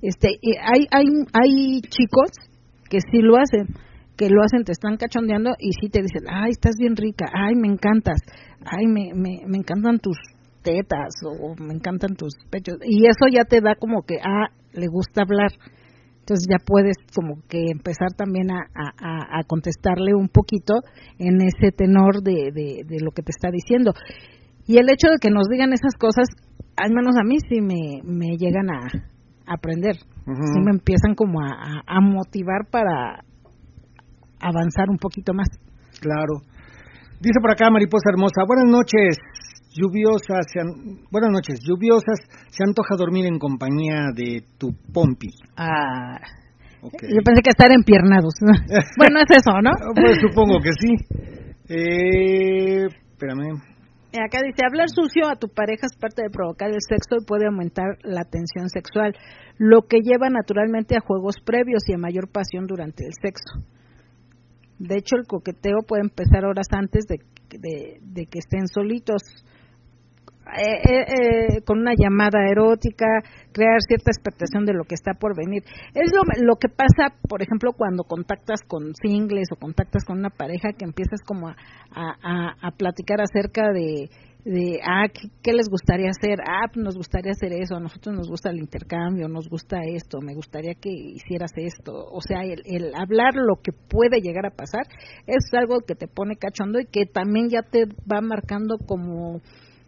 Hay chicos que sí lo hacen, te están cachondeando y sí te dicen, ¡ay, estás bien rica! ¡Ay, me encantas! ¡Ay, me encantan tus tetas! O me encantan tus pechos. Y eso ya te da como que, le gusta hablar. Entonces ya puedes como que empezar también a contestarle un poquito en ese tenor de lo que te está diciendo. Y el hecho de que nos digan esas cosas, al menos a mí sí me llegan a aprender. Sí me empiezan como a motivar para avanzar un poquito más. Claro. Dice por acá Mariposa Hermosa, buenas noches. Buenas noches, lluviosas, se antoja dormir en compañía de tu pompi. Okay. Yo pensé que estar empiernados. Bueno, es eso, ¿no? Pues supongo que sí. Espérame. Acá dice, hablar sucio a tu pareja es parte de provocar el sexo y puede aumentar la tensión sexual, lo que lleva naturalmente a juegos previos y a mayor pasión durante el sexo. De hecho, el coqueteo puede empezar horas antes de que estén solitos. Con una llamada erótica, crear cierta expectación de lo que está por venir. Es lo que pasa, por ejemplo, cuando contactas con singles o contactas con una pareja, que empiezas como a platicar acerca de ¿qué les gustaría hacer? Nos gustaría hacer eso, a nosotros nos gusta el intercambio, nos gusta esto, me gustaría que hicieras esto. O sea, el hablar lo que puede llegar a pasar es algo que te pone cachondo y que también ya te va marcando como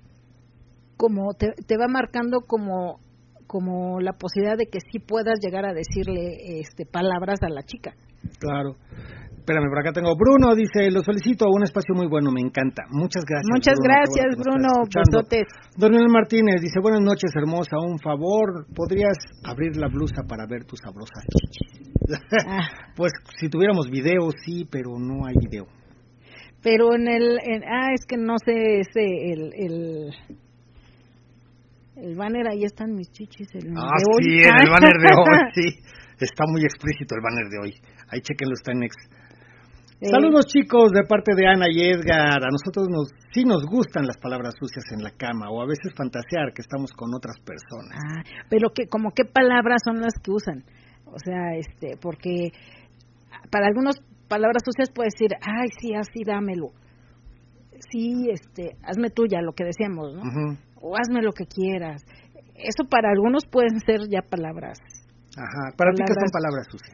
te va marcando como la posibilidad de que sí puedas llegar a decirle palabras a la chica. Claro. Espérame, por acá tengo Bruno, dice, lo solicito a un espacio muy bueno, me encanta. Muchas gracias. Muchas gracias, Bruno. Besotes. Donel Martínez dice, buenas noches, hermosa, un favor, ¿podrías abrir la blusa para ver tus sabrosas chichis? Pues si tuviéramos video, sí, pero no hay video. Pero es que no sé, el banner, ahí están mis chichis. Sí, en el banner de hoy, sí. Está muy explícito el banner de hoy. Ahí chequenlo, está en X. Saludos, chicos, de parte de Ana y Edgar. A nosotros sí nos gustan las palabras sucias en la cama, o a veces fantasear que estamos con otras personas. Pero como qué palabras son las que usan. O sea, porque para algunas palabras sucias puede decir, ay, sí, así dámelo. Sí, hazme tuya, lo que decíamos, ¿no? Uh-huh. O hazme lo que quieras. Eso para algunos pueden ser ya palabras. Ajá, para ti, ¿qué son palabras sucias?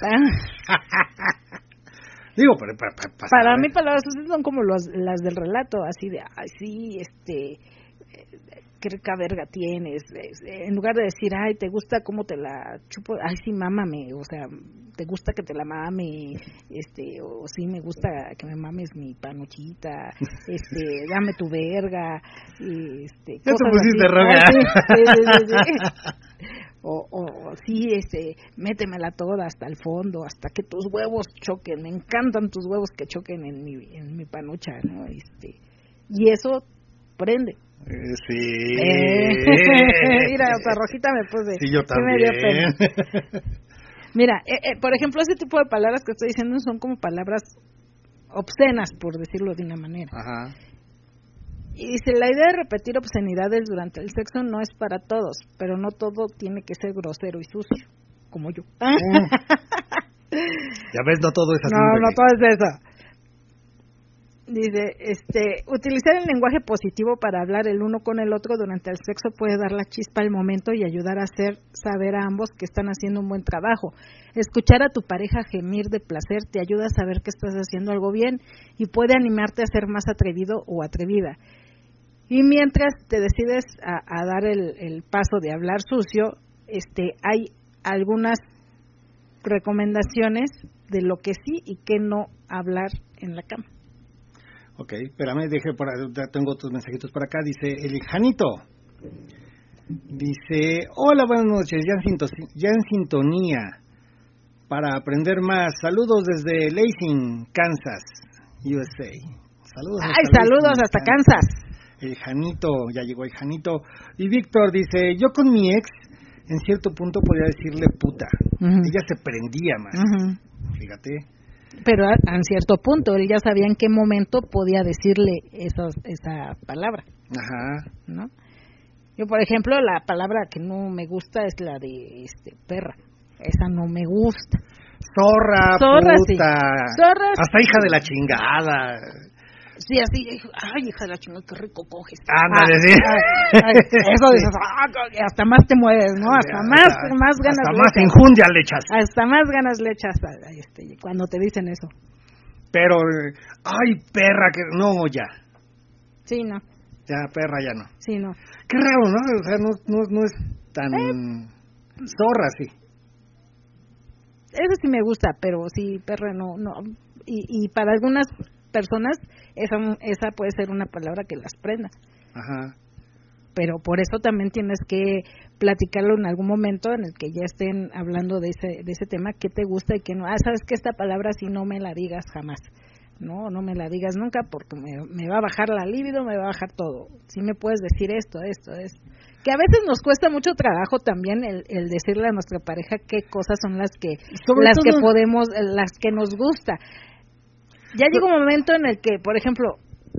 Digo, para mí palabras sucias son como las del relato, así de, ay, sí, qué rica verga tienes, en lugar de decir, ay, te gusta cómo te la chupo, ay, sí, mámame, o sea, te gusta que te la mame, o sí, me gusta que me mames mi panochita, dame tu verga, ya te pusiste roga. Sí. O sí, métemela toda hasta el fondo, hasta que tus huevos choquen, me encantan tus huevos que choquen en mi panocha, ¿no? Y eso prende. Sí. Mira, hasta rojita me puse. Sí, yo también. Me dio pena. Mira, por ejemplo, ese tipo de palabras que estoy diciendo son como palabras obscenas, por decirlo de una manera. Ajá. Y dice, la idea de repetir obscenidades durante el sexo no es para todos, pero no todo tiene que ser grosero y sucio, como yo. Ya ves, no todo es así. No todo es eso. Dice, utilizar el lenguaje positivo para hablar el uno con el otro durante el sexo puede dar la chispa al momento y ayudar a hacer saber a ambos que están haciendo un buen trabajo. Escuchar a tu pareja gemir de placer te ayuda a saber que estás haciendo algo bien y puede animarte a ser más atrevido o atrevida. Y mientras te decides a dar el paso de hablar sucio, hay algunas recomendaciones de lo que sí y qué no hablar en la cama. Ok, espérame, tengo otros mensajitos por acá. Dice el Janito. Dice, hola, buenas noches, ya en sintonía para aprender más. Saludos desde Lansing, Kansas, USA. Saludos hasta Kansas. El Janito, ya llegó el Janito. Y Víctor dice, yo con mi ex, en cierto punto podía decirle puta. Uh-huh. Ella se prendía más. Uh-huh. Fíjate. Pero a cierto punto, él ya sabía en qué momento podía decirle esa palabra. Ajá. ¿No? Yo, por ejemplo, la palabra que no me gusta es la de perra. Esa no me gusta. Zorra, puta. Sí. Zorra. Hasta hija de la chingada. Sí, así, ay, hija de la chingada, qué rico coges. Ándale, sí. Eso dices, hasta más te mueves, ¿no? Hasta más ganas hasta más enjundia le echas. Hasta más ganas le echas cuando te dicen eso. Pero, ay, perra, que no, ya. Sí, no. Ya, perra, ya no. Sí, no. Qué raro, ¿no? O sea, no es tan zorra, sí. Eso sí me gusta, pero sí, perra, no. Y para algunas personas esa puede ser una palabra que las prenda. Ajá. Pero por eso también tienes que platicarlo en algún momento en el que ya estén hablando de ese tema, qué te gusta y qué no. Sabes que esta palabra sí no me la digas jamás. No me la digas nunca porque me va a bajar la libido, me va a bajar todo. Sí me puedes decir esto. Que a veces nos cuesta mucho trabajo también el decirle a nuestra pareja qué cosas son las que podemos, las que nos gusta. Ya llega un momento en el que, por ejemplo,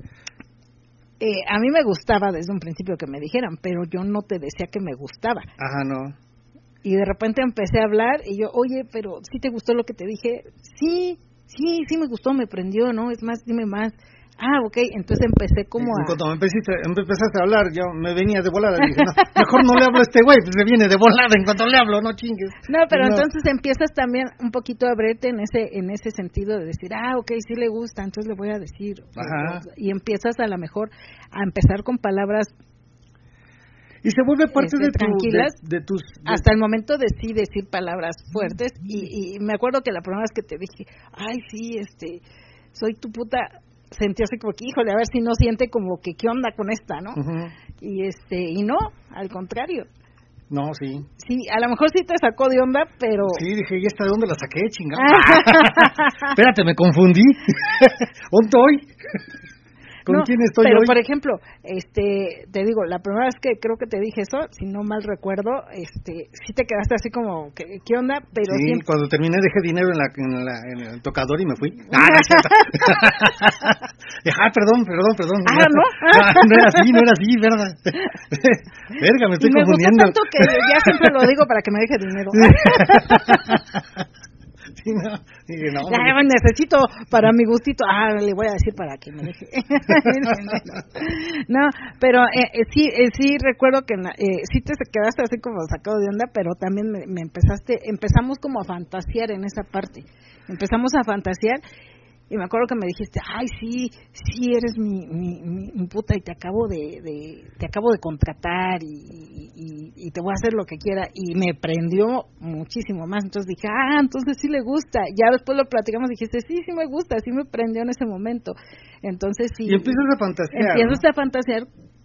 a mí me gustaba desde un principio que me dijeran, pero yo no te decía que me gustaba. Ajá, no. Y de repente empecé a hablar y yo, oye, pero ¿sí te gustó lo que te dije? Sí me gustó, me prendió, ¿no? Es más, dime más. Ok, entonces empecé como Cuando empezaste a hablar, yo me venía de volada. Dije, no, mejor no le hablo a este güey, pues me viene de volada en cuanto le hablo, no chingues. No, pero entonces empiezas también un poquito a abrirte en ese sentido de decir, ok, sí le gusta, entonces le voy a decir. Ajá. Y empiezas a lo mejor a empezar con palabras y se vuelve parte tranquilas, de tus... hasta el momento de sí decir palabras fuertes. Y me acuerdo que la primera vez que te dije, ay, sí, soy tu puta... Sentí así como que, híjole, a ver si no siente como que, ¿qué onda con esta, no? Uh-huh. Y no, al contrario. No, sí. Sí, a lo mejor sí te sacó de onda, pero... Sí, dije, ¿y esta de dónde la saqué, chingada? Espérate, me confundí. ¿Dónde estoy? ¿Con quién estoy pero hoy? por ejemplo, te digo, la primera vez que creo que te dije eso, si no mal recuerdo, sí te quedaste así como, ¿qué onda? Pero sí, siempre... cuando terminé dejé dinero en el tocador y me fui. No es cierto. Perdón. ¿no? No era así, ¿verdad? Verga, me estoy y me confundiendo. gustó tanto que ya siempre lo digo para que me deje dinero. Sí, no, necesito para mi gustito. Le voy a decir para que me deje. No, pero sí recuerdo que sí te quedaste así como sacado de onda, pero también empezamos como a fantasear en esa parte. Empezamos a fantasear. Y me acuerdo que me dijiste, sí eres mi puta y te acabo de contratar y te voy a hacer lo que quiera. Y me prendió muchísimo más. Entonces dije, entonces sí le gusta. Ya después lo platicamos y dijiste, sí me gusta, sí me prendió en ese momento. Entonces sí. Y empiezas a fantasear. Empiezas a fantasear,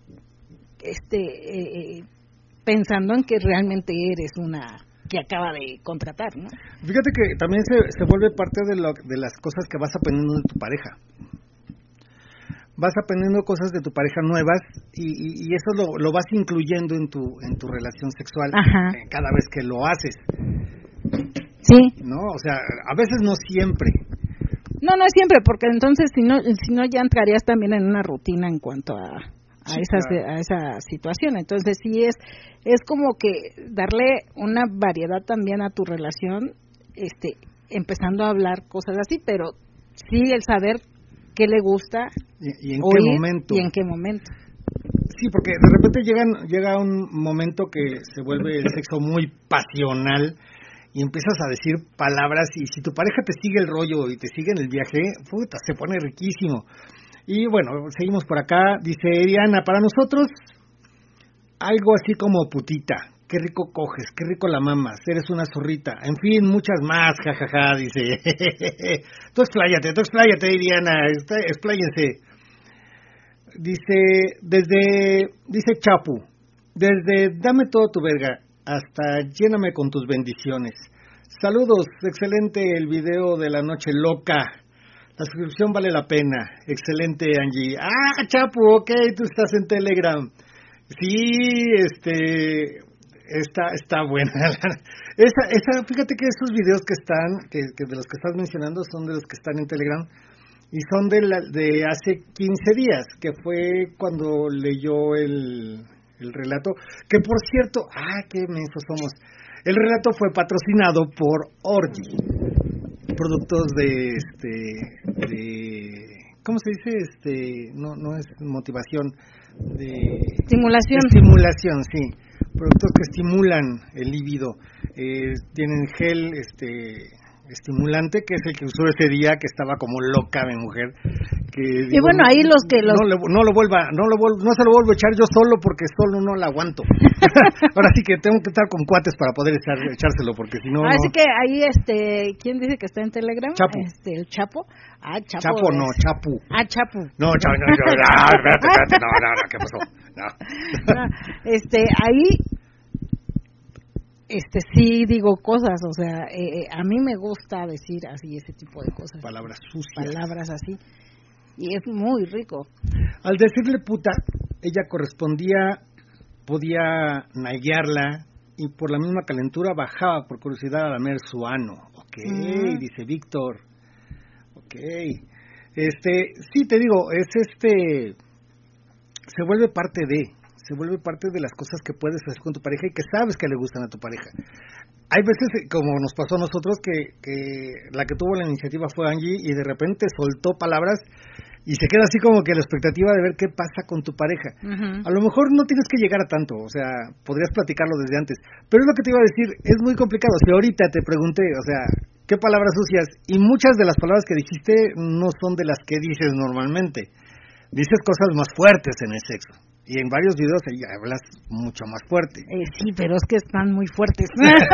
pensando en que realmente eres una que acaba de contratar, ¿no? Fíjate que también se vuelve parte de las cosas que vas aprendiendo de tu pareja. Vas aprendiendo cosas de tu pareja nuevas y eso lo vas incluyendo en tu relación sexual. Ajá. Cada vez que lo haces. Sí. ¿No? O sea, a veces no siempre. No es siempre, porque entonces si no ya entrarías también en una rutina en cuanto a esa situación. Entonces sí es como que darle una variedad también a tu relación, empezando a hablar cosas así, pero sí el saber qué le gusta y en oír, qué momento. Y en qué momento. Sí, porque de repente llega un momento que se vuelve el sexo muy pasional y empiezas a decir palabras y si tu pareja te sigue el rollo y te sigue en el viaje, puta, se pone riquísimo. Y bueno, seguimos por acá. Dice Diana, para nosotros, algo así como putita. Qué rico coges, qué rico la mamas, eres una zorrita. En fin, muchas más, jajaja, dice. Tú expláyate, Diana, expláyense. Dice Chapu, desde dame todo tu verga hasta lléname con tus bendiciones. Saludos, excelente el video de la noche loca. La suscripción vale la pena. Excelente, Angie. Chapu, ok, tú estás en Telegram. Sí, está buena. Esa, fíjate que esos videos que están, que de los que estás mencionando son de los que están en Telegram y son de hace 15 días, que fue cuando leyó el relato, que por cierto, qué mensos somos. El relato fue patrocinado por Orgy. Productos de ¿cómo se dice? No es motivación, de estimulación, sí. Productos que estimulan el líbido. Tienen gel estimulante, que es el que usó ese día, que estaba como loca mi mujer. Y bueno, ahí no se lo vuelvo a echar yo solo, porque solo no la aguanto. Ahora sí que tengo que estar con cuates para poder echárselo, porque si no. Así que ahí, ¿quién dice que está en Telegram? Chapu. El Chapo. Chapo no, Chapu. Chapu. No, Chapu, espérate, no, ¿qué pasó? No. Ahí sí digo cosas, o sea, a mí me gusta decir así ese tipo de cosas. Palabras sucias. Palabras así. Y es muy rico. Al decirle puta, ella podía nalguearla y por la misma calentura bajaba por curiosidad a lamer su ano. Ok, dice Víctor. Ok. Sí, te digo, se vuelve parte de las cosas que puedes hacer con tu pareja y que sabes que le gustan a tu pareja. Hay veces, como nos pasó a nosotros, que la que tuvo la iniciativa fue Angie y de repente soltó palabras y se queda así como que la expectativa de ver qué pasa con tu pareja. Uh-huh. A lo mejor no tienes que llegar a tanto, o sea, podrías platicarlo desde antes, pero es lo que te iba a decir, es muy complicado. Si ahorita te pregunté, o sea, qué palabras sucias, y muchas de las palabras que dijiste no son de las que dices normalmente, dices cosas más fuertes en el sexo. Y en varios videos ahí hablas mucho más fuerte. Sí, pero es que están muy fuertes.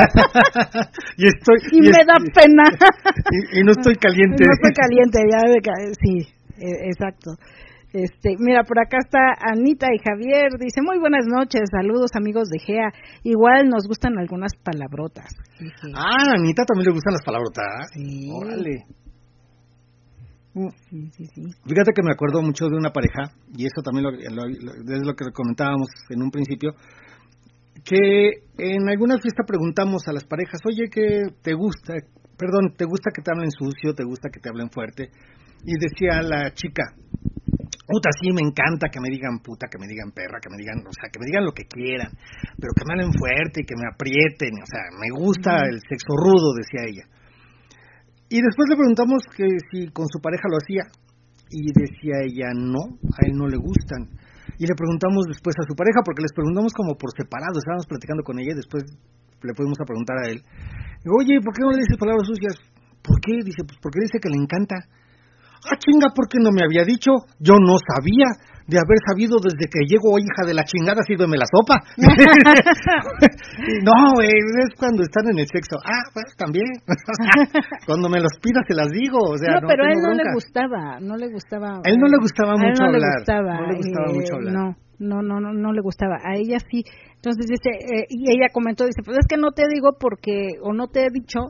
y me da pena. Y no estoy caliente. No estoy caliente, sí, exacto. Mira, por acá está Anita y Javier. Dice, muy buenas noches, saludos amigos de GEA. Igual nos gustan algunas palabrotas. A Anita también le gustan las palabrotas. Sí. Órale. Sí. Fíjate que me acuerdo mucho de una pareja, y eso también es lo que comentábamos en un principio, que en alguna fiesta preguntamos a las parejas, oye, ¿qué te gusta? ¿Te gusta que te hablen sucio? ¿Te gusta que te hablen fuerte? Y decía la chica, puta, sí, me encanta que me digan puta, que me digan perra, que me digan, o sea, que me digan lo que quieran, pero que me hablen fuerte y que me aprieten, o sea, me gusta el sexo rudo, decía ella. Y después le preguntamos que si con su pareja lo hacía, y decía ella, no, a él no le gustan. Y le preguntamos después a su pareja, porque les preguntamos como por separado, estábamos platicando con ella, y después le pudimos a preguntar a él. Digo, oye, ¿por qué no le dices palabras sucias? ¿Por qué? Dice, pues porque dice que le encanta. Ah, chinga, ¿por qué no me había dicho? Yo no sabía. De haber sabido desde que llego, hija de la chingada, sírveme la sopa. No, güey, es cuando están en el sexo. Ah, pues también. Cuando me los pidas se las digo. O sea, no, pero a él no bronca. le gustaba, no le gustaba. A él no le gustaba mucho no hablar. Le gustaba, no le gustaba mucho hablar. No le gustaba. A ella sí. Entonces dice, y ella comentó, dice, pues es que no te digo porque, o no te he dicho,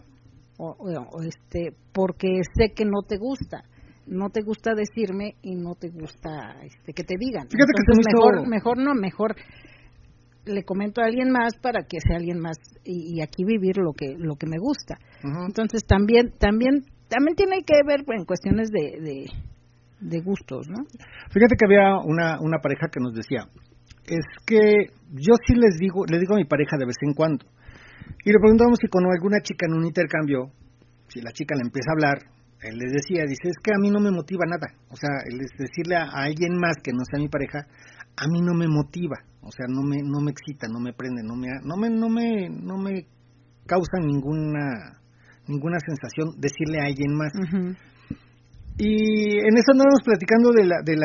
porque sé que no te gusta. No te gusta decirme y no te gusta que te digan. Fíjate. Entonces, que mejor le comento a alguien más para que sea alguien más y aquí vivir lo que me gusta. Uh-huh. Entonces también tiene que ver en cuestiones de gustos, ¿no? Fíjate que había una pareja que nos decía, es que yo sí le digo a mi pareja de vez en cuando, y le preguntamos si con alguna chica en un intercambio, si la chica le empieza a hablar, él les decía, dice, es que a mí no me motiva nada, o sea, decirle a alguien más que no sea mi pareja, a mí no me motiva, o sea, no me excita, no me prende, no me causa ninguna sensación decirle a alguien más. Uh-huh. Y en eso andábamos platicando del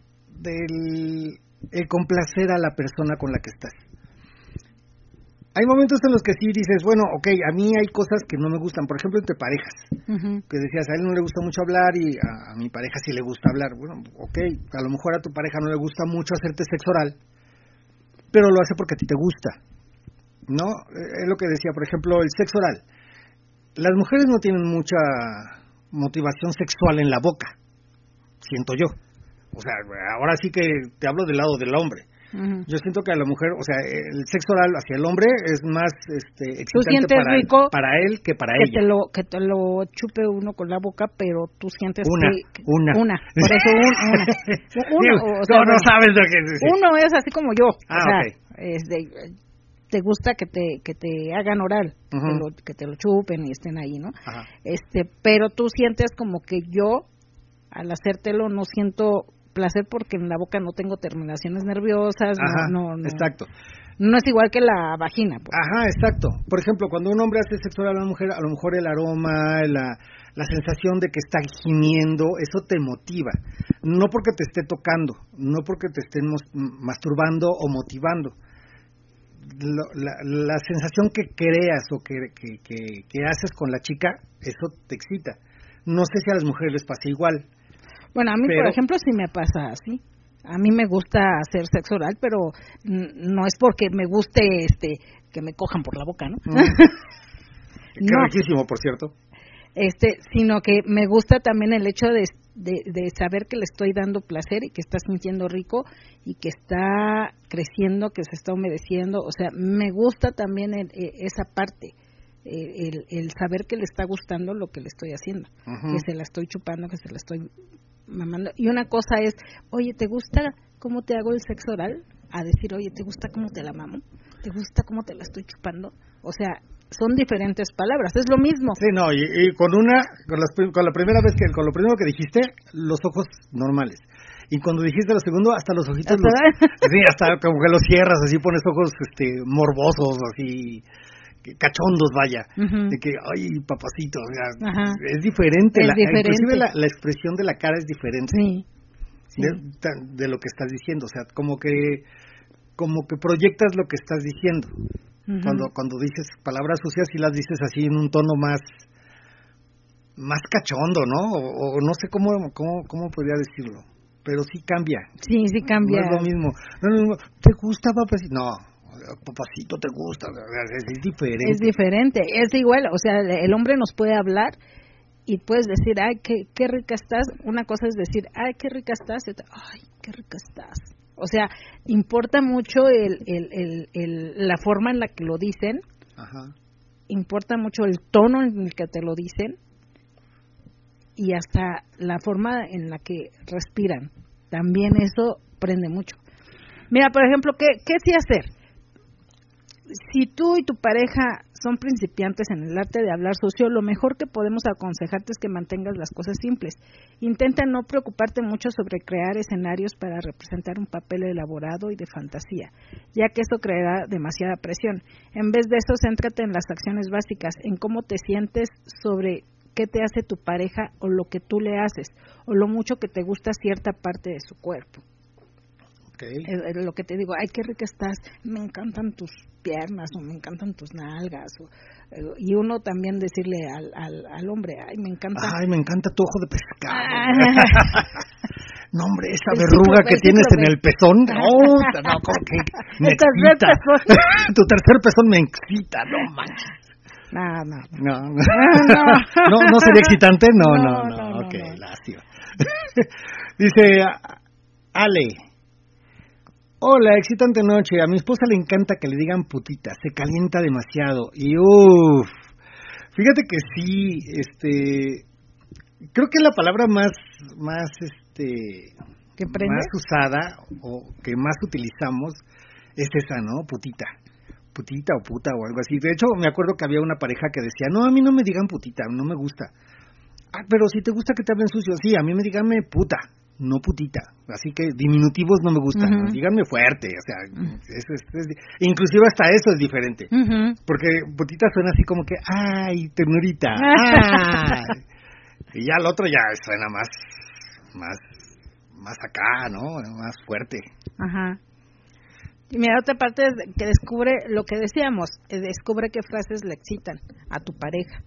el complacer a la persona con la que estás. Hay momentos en los que sí dices, bueno, ok, a mí hay cosas que no me gustan, por ejemplo, entre parejas, uh-huh. Que decías, a él no le gusta mucho hablar y a mi pareja sí le gusta hablar. Bueno, ok, a lo mejor a tu pareja no le gusta mucho hacerte sexo oral, pero lo hace porque a ti te gusta, ¿no? Es lo que decía, por ejemplo, el sexo oral. Las mujeres no tienen mucha motivación sexual en la boca, siento yo. O sea, ahora sí que te hablo del lado del hombre. Uh-huh. Yo siento que a la mujer, o sea, el sexo oral hacia el hombre es más excitante para él que para ella. Que te lo chupe uno con la boca, pero tú sientes una. Por eso uno o sea, no sabes lo que es. Uno es así como yo. Ah, o sea, okay. Te gusta que te hagan oral, uh-huh. que te lo chupen y estén ahí, ¿no? Ajá. Pero tú sientes como que yo, al hacértelo, no siento placer porque en la boca no tengo terminaciones nerviosas. Ajá, no. Exacto. No es igual que la vagina. Pues. Ajá, exacto. Por ejemplo, cuando un hombre hace sexo oral a una mujer, a lo mejor el aroma, la sensación de que está gimiendo, eso te motiva. No porque te esté tocando, no porque te estén masturbando o motivando. La sensación que creas o que haces con la chica, eso te excita. No sé si a las mujeres les pasa igual. Bueno, a mí, por ejemplo, sí me pasa así. A mí me gusta hacer sexo oral, pero no es porque me guste que me cojan por la boca, ¿no? Qué riquísimo, por cierto. Sino que me gusta también el hecho de saber que le estoy dando placer y que está sintiendo rico y que está creciendo, que se está humedeciendo. O sea, me gusta también esa parte. El saber que le está gustando lo que le estoy haciendo, uh-huh. Que se la estoy chupando, que se la estoy mamando. Y una cosa es, oye, ¿te gusta cómo te hago el sexo oral? A decir, oye, ¿te gusta cómo te la mamo? ¿Te gusta cómo te la estoy chupando? O sea, son diferentes palabras, es lo mismo. Sí, no, y con la primera vez con lo primero que dijiste, los ojos normales. Y cuando dijiste lo segundo, hasta los ojitos, sí, hasta como que los cierras, así pones ojos morbosos, así cachondos, vaya, uh-huh. De que, ay, papacito, o sea, uh-huh. Es diferente, inclusive la expresión de la cara es diferente, sí. De lo que estás diciendo, o sea, como que proyectas lo que estás diciendo, uh-huh. Cuando dices palabras sucias y las dices así en un tono más cachondo, ¿no? O no sé cómo podría decirlo, pero sí cambia. Sí cambia. No es lo mismo. ¿Te gusta, papacito? No. Papacito, ¿te gusta? Es diferente. Es diferente, es igual, o sea, el hombre nos puede hablar y puedes decir, ay, qué rica estás. Una cosa es decir, ay, qué rica estás, y otra, ay, qué rica estás. O sea, importa mucho la forma en la que lo dicen. Ajá. Importa mucho el tono en el que te lo dicen y hasta la forma en la que respiran. También eso prende mucho. Mira, por ejemplo, ¿qué sí hacer? Si tú y tu pareja son principiantes en el arte de hablar sucio, lo mejor que podemos aconsejarte es que mantengas las cosas simples. Intenta no preocuparte mucho sobre crear escenarios para representar un papel elaborado y de fantasía, ya que eso creará demasiada presión. En vez de eso, céntrate en las acciones básicas, en cómo te sientes sobre qué te hace tu pareja o lo que tú le haces, o lo mucho que te gusta cierta parte de su cuerpo. Okay. Lo que te digo, ay, qué rica estás, me encantan tus piernas o me encantan tus nalgas, y uno también decirle al hombre, ay, me encanta tu ojo de pescado. No, hombre, esa verruga que tienes en el pezón, no, como que me excita. Tu tercer pezón me excita, no manches. No sería excitante, no. Ok, lástima. Dice Ale, hola, excitante noche. A mi esposa le encanta que le digan putita, se calienta demasiado y fíjate que sí, creo que la palabra más ¿que prende? Más usada o que más utilizamos es esa, ¿no? Putita o puta o algo así. De hecho, me acuerdo que había una pareja que decía, no, a mí no me digan putita, no me gusta. Pero si te gusta que te hablen sucio, sí, a mí me díganme puta, no putita. Así que diminutivos no me gustan, ¿no? Díganme fuerte, o sea, inclusive hasta eso es diferente. Porque putita suena así como que, ay, ternurita, ay. Y ya el otro ya suena más acá, ¿no? Más fuerte. Ajá. Y mira, otra parte es que descubre lo que decíamos, descubre qué frases le excitan a tu pareja,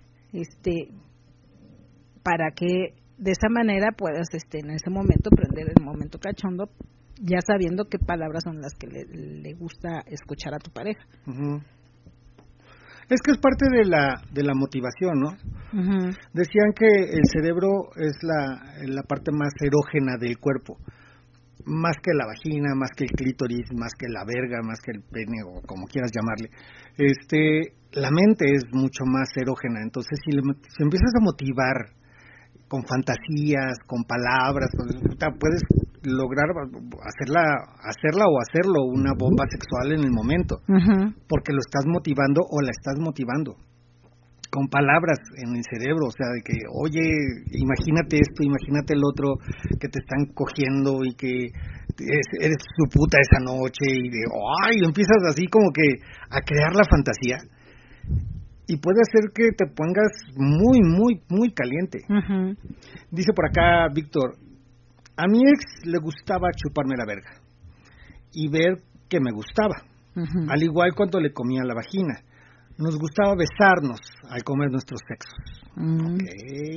para que de esa manera puedas, en ese momento, prender el momento cachondo, ya sabiendo qué palabras son las que le gusta escuchar a tu pareja. Uh-huh. Es que es parte de la motivación, ¿no? Uh-huh. Decían que el cerebro es la parte más erógena del cuerpo. Más que la vagina, más que el clítoris, más que la verga, más que el pene o como quieras llamarle, la mente es mucho más erógena. Entonces, si empiezas a motivar con fantasías, con palabras, puedes lograr hacerla o hacerlo una bomba sexual en el momento, porque lo estás motivando o la estás motivando con palabras en el cerebro, o sea, de que, oye, imagínate esto, imagínate el otro, que te están cogiendo y que eres su puta esa noche, y empiezas así como que a crear la fantasía, y puede hacer que te pongas muy, muy, muy caliente. Uh-huh. Dice por acá Víctor, a mi ex le gustaba chuparme la verga, y ver que me gustaba, al igual cuando le comía la vagina. Nos gustaba besarnos al comer nuestros sexos. Okay.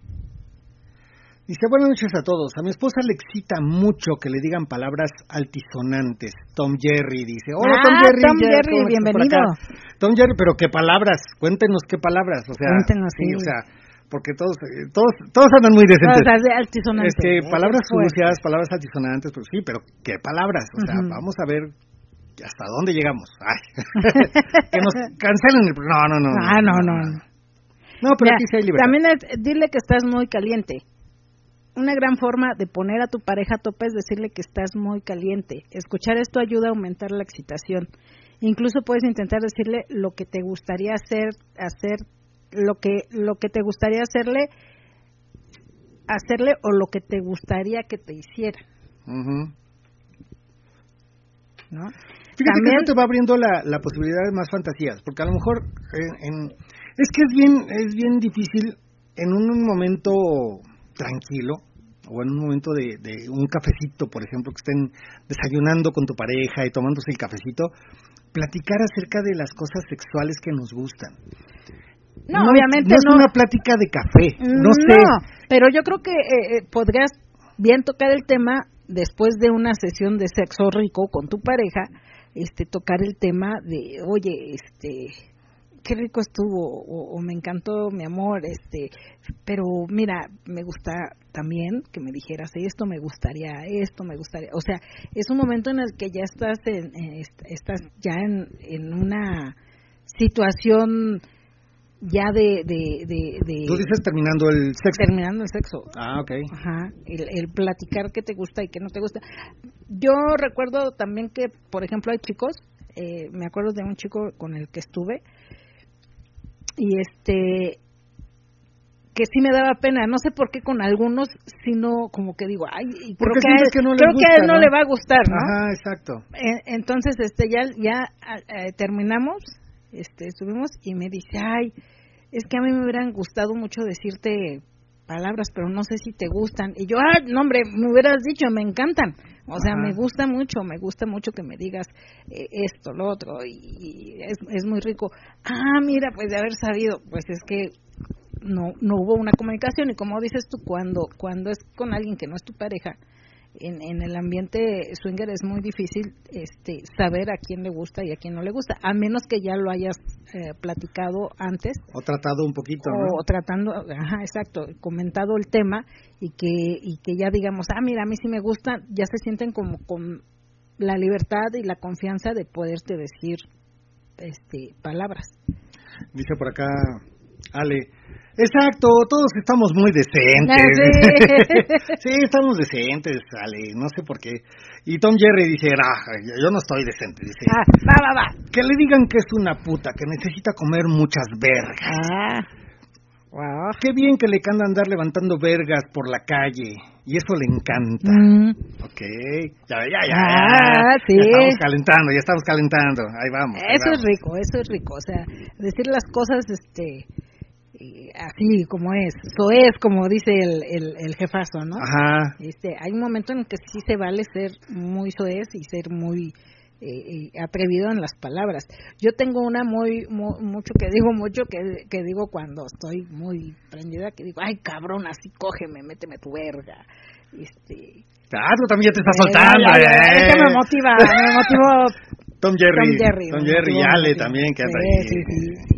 Dice, buenas noches a todos. A mi esposa le excita mucho que le digan palabras altisonantes. Tom Jerry dice, hola Tom Jerry. Tom Jerry, bienvenido. Tom Jerry, pero ¿qué palabras? Cuéntenos qué palabras. O sea, cuéntenos, sí. O sea, porque todos andan muy decentes. O sea, de altisonantes. Palabras sucias, palabras altisonantes, pues sí, pero ¿qué palabras? O sea, vamos a ver hasta dónde llegamos. Ay. Que nos cancelen el... No. No, pero aquí sí hay libertad. También dile que estás muy caliente. Una gran forma de poner a tu pareja a tope es decirle que estás muy caliente. Escuchar esto ayuda a aumentar la excitación. Incluso puedes intentar decirle lo que te gustaría hacer lo que te gustaría hacerle o lo que te gustaría que te hiciera. ¿No? Fíjate que eso te va abriendo la posibilidad de más fantasías, porque a lo mejor es que es bien difícil en un momento tranquilo o en un momento de un cafecito, por ejemplo, que estén desayunando con tu pareja y tomándose el cafecito, platicar acerca de las cosas sexuales que nos gustan. No, obviamente no es una plática de café, no sé. Pero yo creo que podrías bien tocar el tema después de una sesión de sexo rico con tu pareja, tocar el tema de, oye, qué rico estuvo, o me encantó, mi amor, pero mira, me gusta también que me dijeras esto, me gustaría, o sea, es un momento en el que ya estás en una situación ya de Tú dices terminando el sexo. Terminando el sexo. Ah, okay. Ajá, el platicar qué te gusta y qué no te gusta. Yo recuerdo también que, por ejemplo, hay chicos, me acuerdo de un chico con el que estuve, y que sí me daba pena, no sé por qué con algunos, sino como que digo, ay, creo que a él no le va a gustar, ¿no? Ajá, exacto. Entonces, ya terminamos, estuvimos, y me dice, ay, es que a mí me hubieran gustado mucho decirte palabras, pero no sé si te gustan. Y yo, no hombre, me hubieras dicho, me encantan. O sea, me gusta mucho que me digas esto, lo otro, y es muy rico. Mira, pues de haber sabido, pues es que no hubo una comunicación, y como dices tú, cuando es con alguien que no es tu pareja, en el ambiente swinger es muy difícil saber a quién le gusta y a quién no le gusta, a menos que ya lo hayas platicado antes o tratado un poquito, ¿no? O tratando, exacto, comentado el tema, y que ya digamos, mira, a mí sí me gusta, ya se sienten como con la libertad y la confianza de poderte decir palabras. Dice por acá Ale, exacto, todos estamos muy decentes. Sí, estamos decentes, Ale, no sé por qué. Y Tom Jerry dice, yo no estoy decente, dice. Va. Que le digan que es una puta, que necesita comer muchas vergas. Wow. Qué bien que le encanta andar levantando vergas por la calle, y eso le encanta. Okay, ya. Sí. Ya estamos calentando, ahí vamos. Eso es rico, o sea, decir las cosas, así como es, soez, como dice el jefazo, ¿no? Ajá. Hay un momento en el que sí se vale ser muy soez y ser muy atrevido en las palabras. Yo tengo una mucho que digo cuando estoy muy prendida, que digo, ay cabrón, así cógeme, méteme tu verga. Tú también ya te estás soltando. Eso me motivó Tom Jerry y Ale también, que anda ahí. Sí.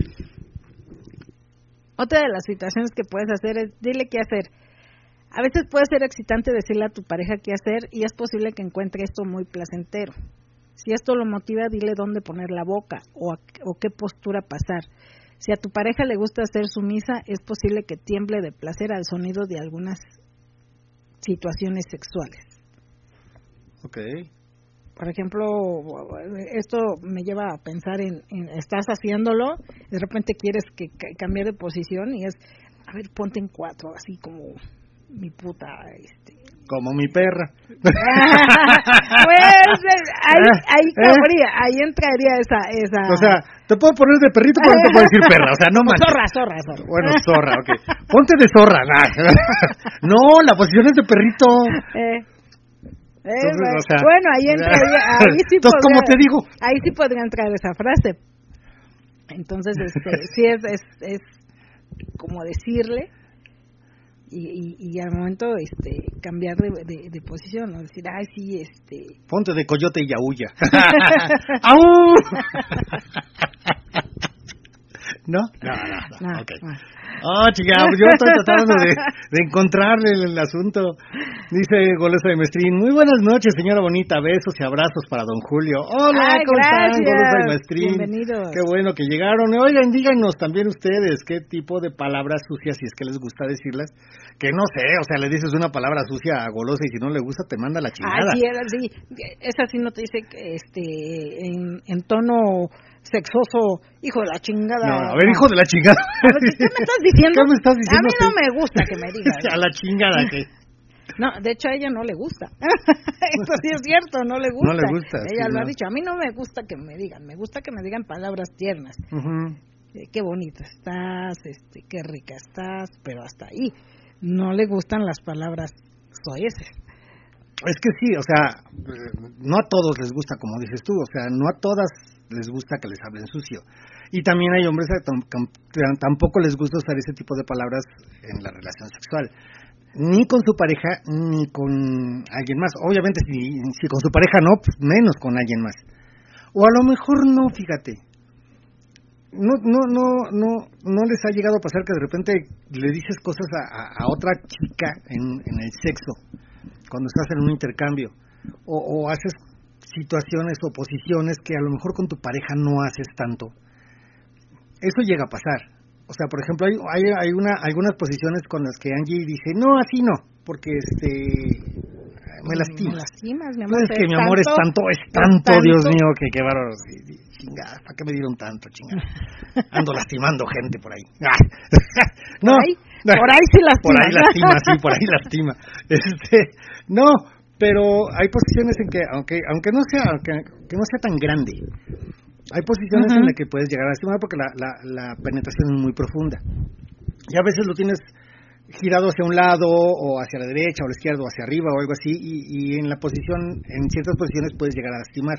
Otra de las situaciones que puedes hacer es, dile qué hacer. A veces puede ser excitante decirle a tu pareja qué hacer, y es posible que encuentre esto muy placentero. Si esto lo motiva, dile dónde poner la boca o qué postura pasar. Si a tu pareja le gusta ser sumisa, es posible que tiemble de placer al sonido de algunas situaciones sexuales. Okay. Por ejemplo, esto me lleva a pensar en estás haciéndolo, de repente quieres que cambiar de posición, y es, a ver, ponte en 4, así como mi puta, como mi perra. Pues ahí entraría esa. O sea, te puedo poner de perrito, pero no te puedo decir perra, o sea, no manches. Zorra. Bueno, zorra, okay. Ponte de zorra, No, la posición es de perrito. Entonces, o sea, bueno, ahí entraría, ahí sí. Entonces, ¿cómo te digo? Ahí sí podría entrar esa frase. Entonces, sí es como decirle, y al momento cambiar de posición, ¿no? Decir, ay, sí, ponte de coyote y aúlla. ¡Au! ¿No? No. Okay. Chica, yo estoy tratando de encontrarle el asunto. Dice Golosa de Maestrín, muy buenas noches, señora bonita, besos y abrazos para don Julio. Hola, ¿cómo están, Golosa de Maestrín? Bienvenidos. Qué bueno que llegaron. Oigan, díganos también ustedes qué tipo de palabras sucias, si es que les gusta decirlas, que no sé, o sea, le dices una palabra sucia a Golosa y si no le gusta te manda la chingada. Sí, esa sí no te dice en tono sexoso, hijo de la chingada. No, a ver, hijo de la chingada. A ver, ¿qué me estás diciendo? ¿Qué me estás diciendo? A mí no me gusta que me digas. A la chingada, ¿qué? No, de hecho a ella no le gusta. Esto sí es cierto, no le gusta. No le gusta. Ella sí, lo ha dicho. A mí no me gusta que me digan. Me gusta que me digan palabras tiernas. Qué bonita estás, qué rica estás, pero hasta ahí. No le gustan las palabras soeces. Es que sí, o sea, no a todos les gusta, como dices tú, o sea, no a todas les gusta que les hablen sucio. Y también hay hombres que tampoco les gusta usar ese tipo de palabras en la relación sexual. Ni con su pareja, ni con alguien más. Obviamente, si con su pareja no, pues menos con alguien más. O a lo mejor no, fíjate. no les ha llegado a pasar que de repente le dices cosas a otra chica en el sexo, cuando estás en un intercambio, o haces situaciones o posiciones que a lo mejor con tu pareja no haces tanto. Eso llega a pasar. O sea, por ejemplo, hay algunas posiciones con las que Angie dice, no, así no, porque me lastimas. Me lastimas, mi amor. No, es que mi amor es tanto, Dios mío, que qué bárbaro. Chingada, ¿para qué me dieron tanto, chingada? Ando lastimando gente por ahí. No, por ahí sí lastima. Por ahí lastima, sí, por ahí lastima. No, pero hay posiciones en que, aunque no sea tan grande, hay posiciones en las que puedes llegar a lastimar porque la penetración es muy profunda. Y a veces lo tienes girado hacia un lado o hacia la derecha o la izquierda o hacia arriba o algo así, y en ciertas posiciones puedes llegar a lastimar.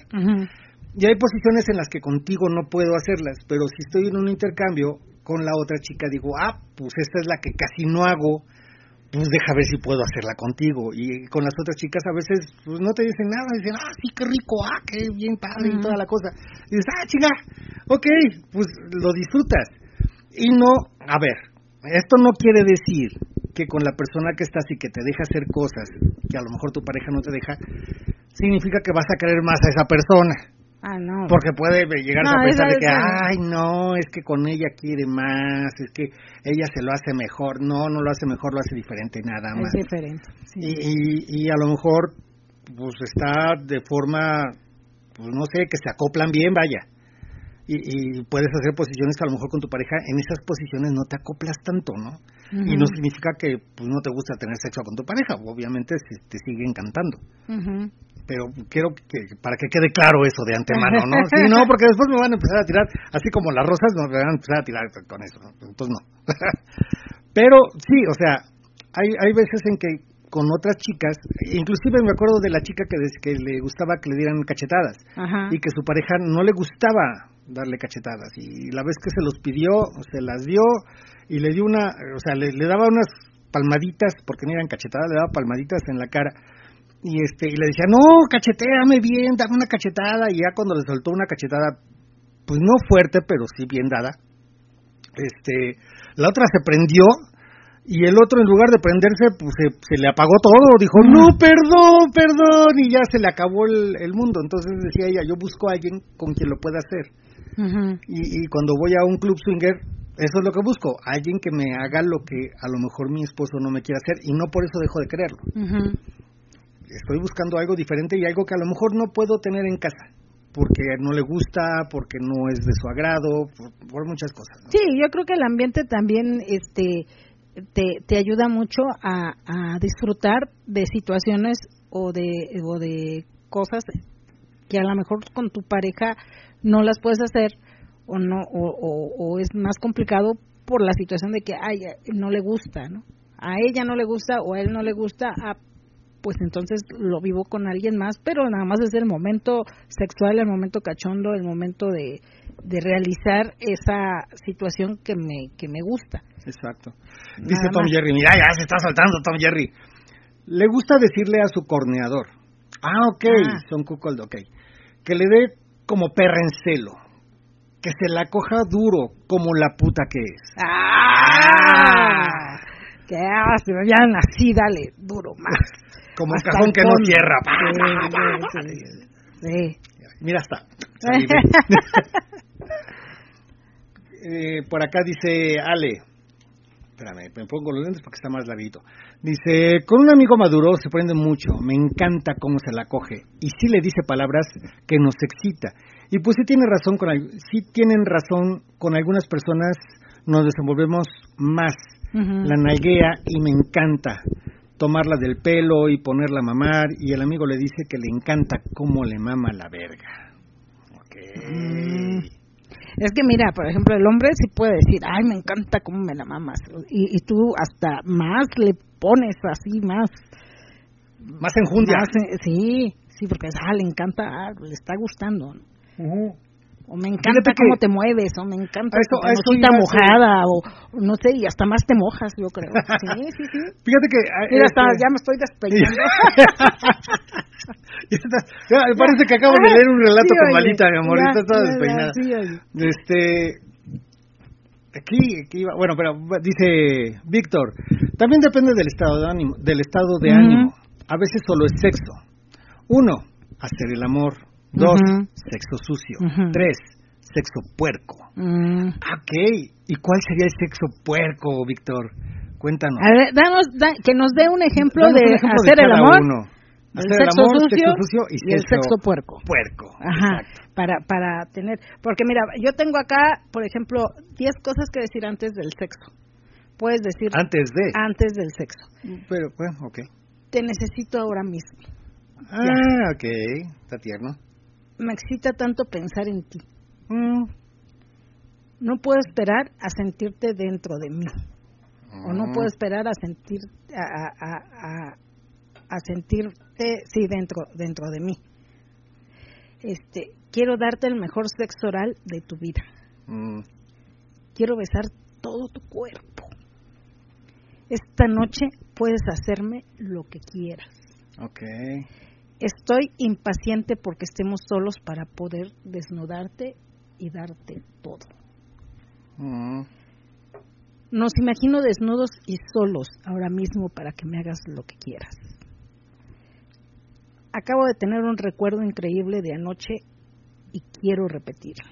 Y hay posiciones en las que contigo no puedo hacerlas, pero si estoy en un intercambio con la otra chica digo, pues esta es la que casi no hago, pues deja ver si puedo hacerla contigo. Y con las otras chicas a veces pues no te dicen nada, dicen, sí, qué rico, qué bien padre y toda la cosa. Y dices, chica, ok, pues lo disfrutas. Y no, a ver, esto no quiere decir que con la persona que estás y que te deja hacer cosas que a lo mejor tu pareja no te deja, significa que vas a querer más a esa persona. No. Porque puede llegar a pensar de que, no, es que con ella quiere más, es que ella se lo hace mejor. No lo hace mejor, lo hace diferente, nada más. Es diferente. Sí. Y a lo mejor, pues está de forma, pues no sé, que se acoplan bien, vaya. Y puedes hacer posiciones que a lo mejor con tu pareja, en esas posiciones no te acoplas tanto, ¿no? Y no significa que pues no te gusta tener sexo con tu pareja, obviamente te sigue encantando. Pero quiero que para que quede claro eso de antemano, ¿no? Sí, no, porque después me van a empezar a tirar, así como las rosas, me van a empezar a tirar con eso, ¿no? Entonces no. Pero sí, o sea, hay veces en que con otras chicas, inclusive me acuerdo de la chica que le gustaba que le dieran cachetadas, y que su pareja no le gustaba darle cachetadas, y la vez que se los pidió, se las dio, y le dio le daba unas palmaditas, porque no eran cachetadas, le daba palmaditas en la cara, y le decía, no, cachetéame bien, dame una cachetada, y ya cuando le soltó una cachetada, pues no fuerte, pero sí bien dada, la otra se prendió, y el otro en lugar de prenderse, pues se le apagó todo, dijo, no, perdón, y ya se le acabó el mundo. Entonces decía ella, yo busco a alguien con quien lo pueda hacer. Y cuando voy a un club swinger, eso es lo que busco, alguien que me haga lo que a lo mejor mi esposo no me quiere hacer, y no por eso dejo de quererlo. Estoy buscando algo diferente y algo que a lo mejor no puedo tener en casa, porque no le gusta, porque no es de su agrado, por muchas cosas, ¿no? Sí, yo creo que el ambiente también te ayuda mucho a disfrutar de situaciones o de cosas que a lo mejor con tu pareja no las puedes hacer o no o es más complicado por la situación de que no le gusta, ¿no? A ella no le gusta o a él no le gusta, pues entonces lo vivo con alguien más, pero nada más es el momento sexual, el momento cachondo, el momento de realizar esa situación que me gusta. Exacto. Dice Tom Jerry, mira, ya se está soltando Tom Jerry. Le gusta decirle a su corneador, son cuckold, que le dé como perra en celo, que se la coja duro como la puta que es. Que ya nací, dale, duro más. Como el cajón que no cierra. Sí. Mira, está. Por acá dice Ale. Espérame, me pongo los lentes porque está más larguito. Dice, con un amigo maduro se prende mucho, me encanta cómo se la coge. Y sí le dice palabras que nos excita. Y pues sí tienen razón, con algunas personas nos desenvolvemos más. La nalguea y me encanta tomarla del pelo y ponerla a mamar. Y el amigo le dice que le encanta cómo le mama la verga. Es que mira, por ejemplo, el hombre sí puede decir, me encanta cómo me la mamas, y tú hasta más le pones así, más enjundia. Sí, porque le encanta, le está gustando, ¿no? O me encanta cómo te mueves, o me encanta tu pancita mojada, o no sé, y hasta más te mojas, yo creo. Sí. Fíjate que... Mira, ya me estoy despeinando. Parece que acabo de leer un relato con Malita, mi amor, está toda despeinada. Aquí va, bueno, pero dice Víctor, también depende del estado de ánimo. A veces solo es sexo. 1, hacer el amor. 2, sexo sucio. 3, sexo puerco. Ok, ¿y cuál sería el sexo puerco, Víctor? Cuéntanos. A ver, que nos dé un ejemplo de hacer el amor. El sexo sucio y el sexo puerco. Ajá, para tener, porque mira, yo tengo acá, por ejemplo, 10 cosas que decir antes del sexo. Puedes decir antes del sexo. Pero, bueno, ok. Te necesito ahora mismo. Ok, está tierno. Me excita tanto pensar en ti. No puedo esperar a sentirte dentro de mí. O no puedo esperar a sentir a sentirte dentro de mí. Quiero darte el mejor sexo oral de tu vida. Quiero besar todo tu cuerpo. Esta noche puedes hacerme lo que quieras. Okay. Estoy impaciente porque estemos solos para poder desnudarte y darte todo. Nos imagino desnudos y solos ahora mismo para que me hagas lo que quieras. Acabo de tener un recuerdo increíble de anoche y quiero repetirlo.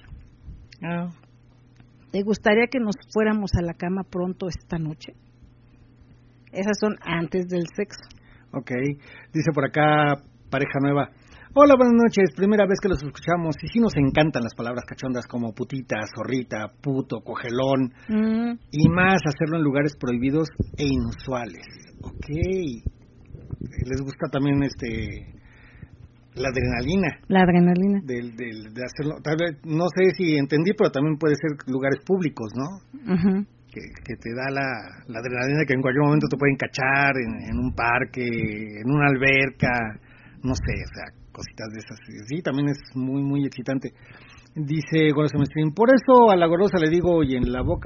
¿Te gustaría que nos fuéramos a la cama pronto esta noche? Esas son antes del sexo. Ok, dice por acá, pareja nueva. Hola, buenas noches, primera vez que los escuchamos y sí nos encantan las palabras cachondas como putita, zorrita, puto, cogelón y más hacerlo en lugares prohibidos e inusuales. Ok, les gusta también la adrenalina. La adrenalina. De hacerlo, tal vez, no sé si entendí, pero también puede ser lugares públicos, ¿no? Que te da la adrenalina que en cualquier momento te pueden cachar en un parque, en una alberca, no sé, o sea, cositas de esas. Sí, también es muy, muy excitante. Dice Gorosa Mestrín, por eso a la golosa le digo, y en la boca